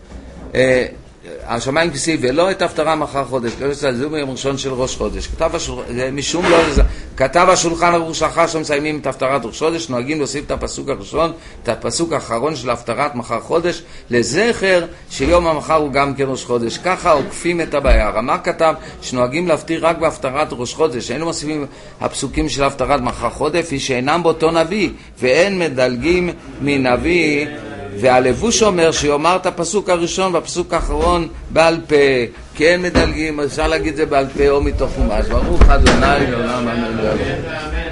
השמיים כיסי ולא את הפטרה מחר חודש, זה ביום ראשון של ראש חודש. כתב השולחן, משום לא, כתב השולחן ערוך שאחר שמסיימים את הפטרת ראש חודש, נוהגים להוסיף את הפסוק הראשון, את הפסוק האחרון של הפטרת מחר חודש, לזכר שיום המחר הוא גם כן ראש חודש. ככה עוקפים את הבעיה. הרמ"א כתב שנוהגים להפטיר רק בהפטרת ראש חודש, אין לו מוסיפים הפסוקים של הפטרת מחר חודש, היא שאינם באותו נביא, ואין מדלגים מנביא. והלבוש אומר שיאמר את הפסוק הראשון והפסוק האחרון בעל פה, כן מדלגים, אפשר להגיד זה בעל פה או מתוך חומש. ברוך אדוני לעולם אמן ואמן.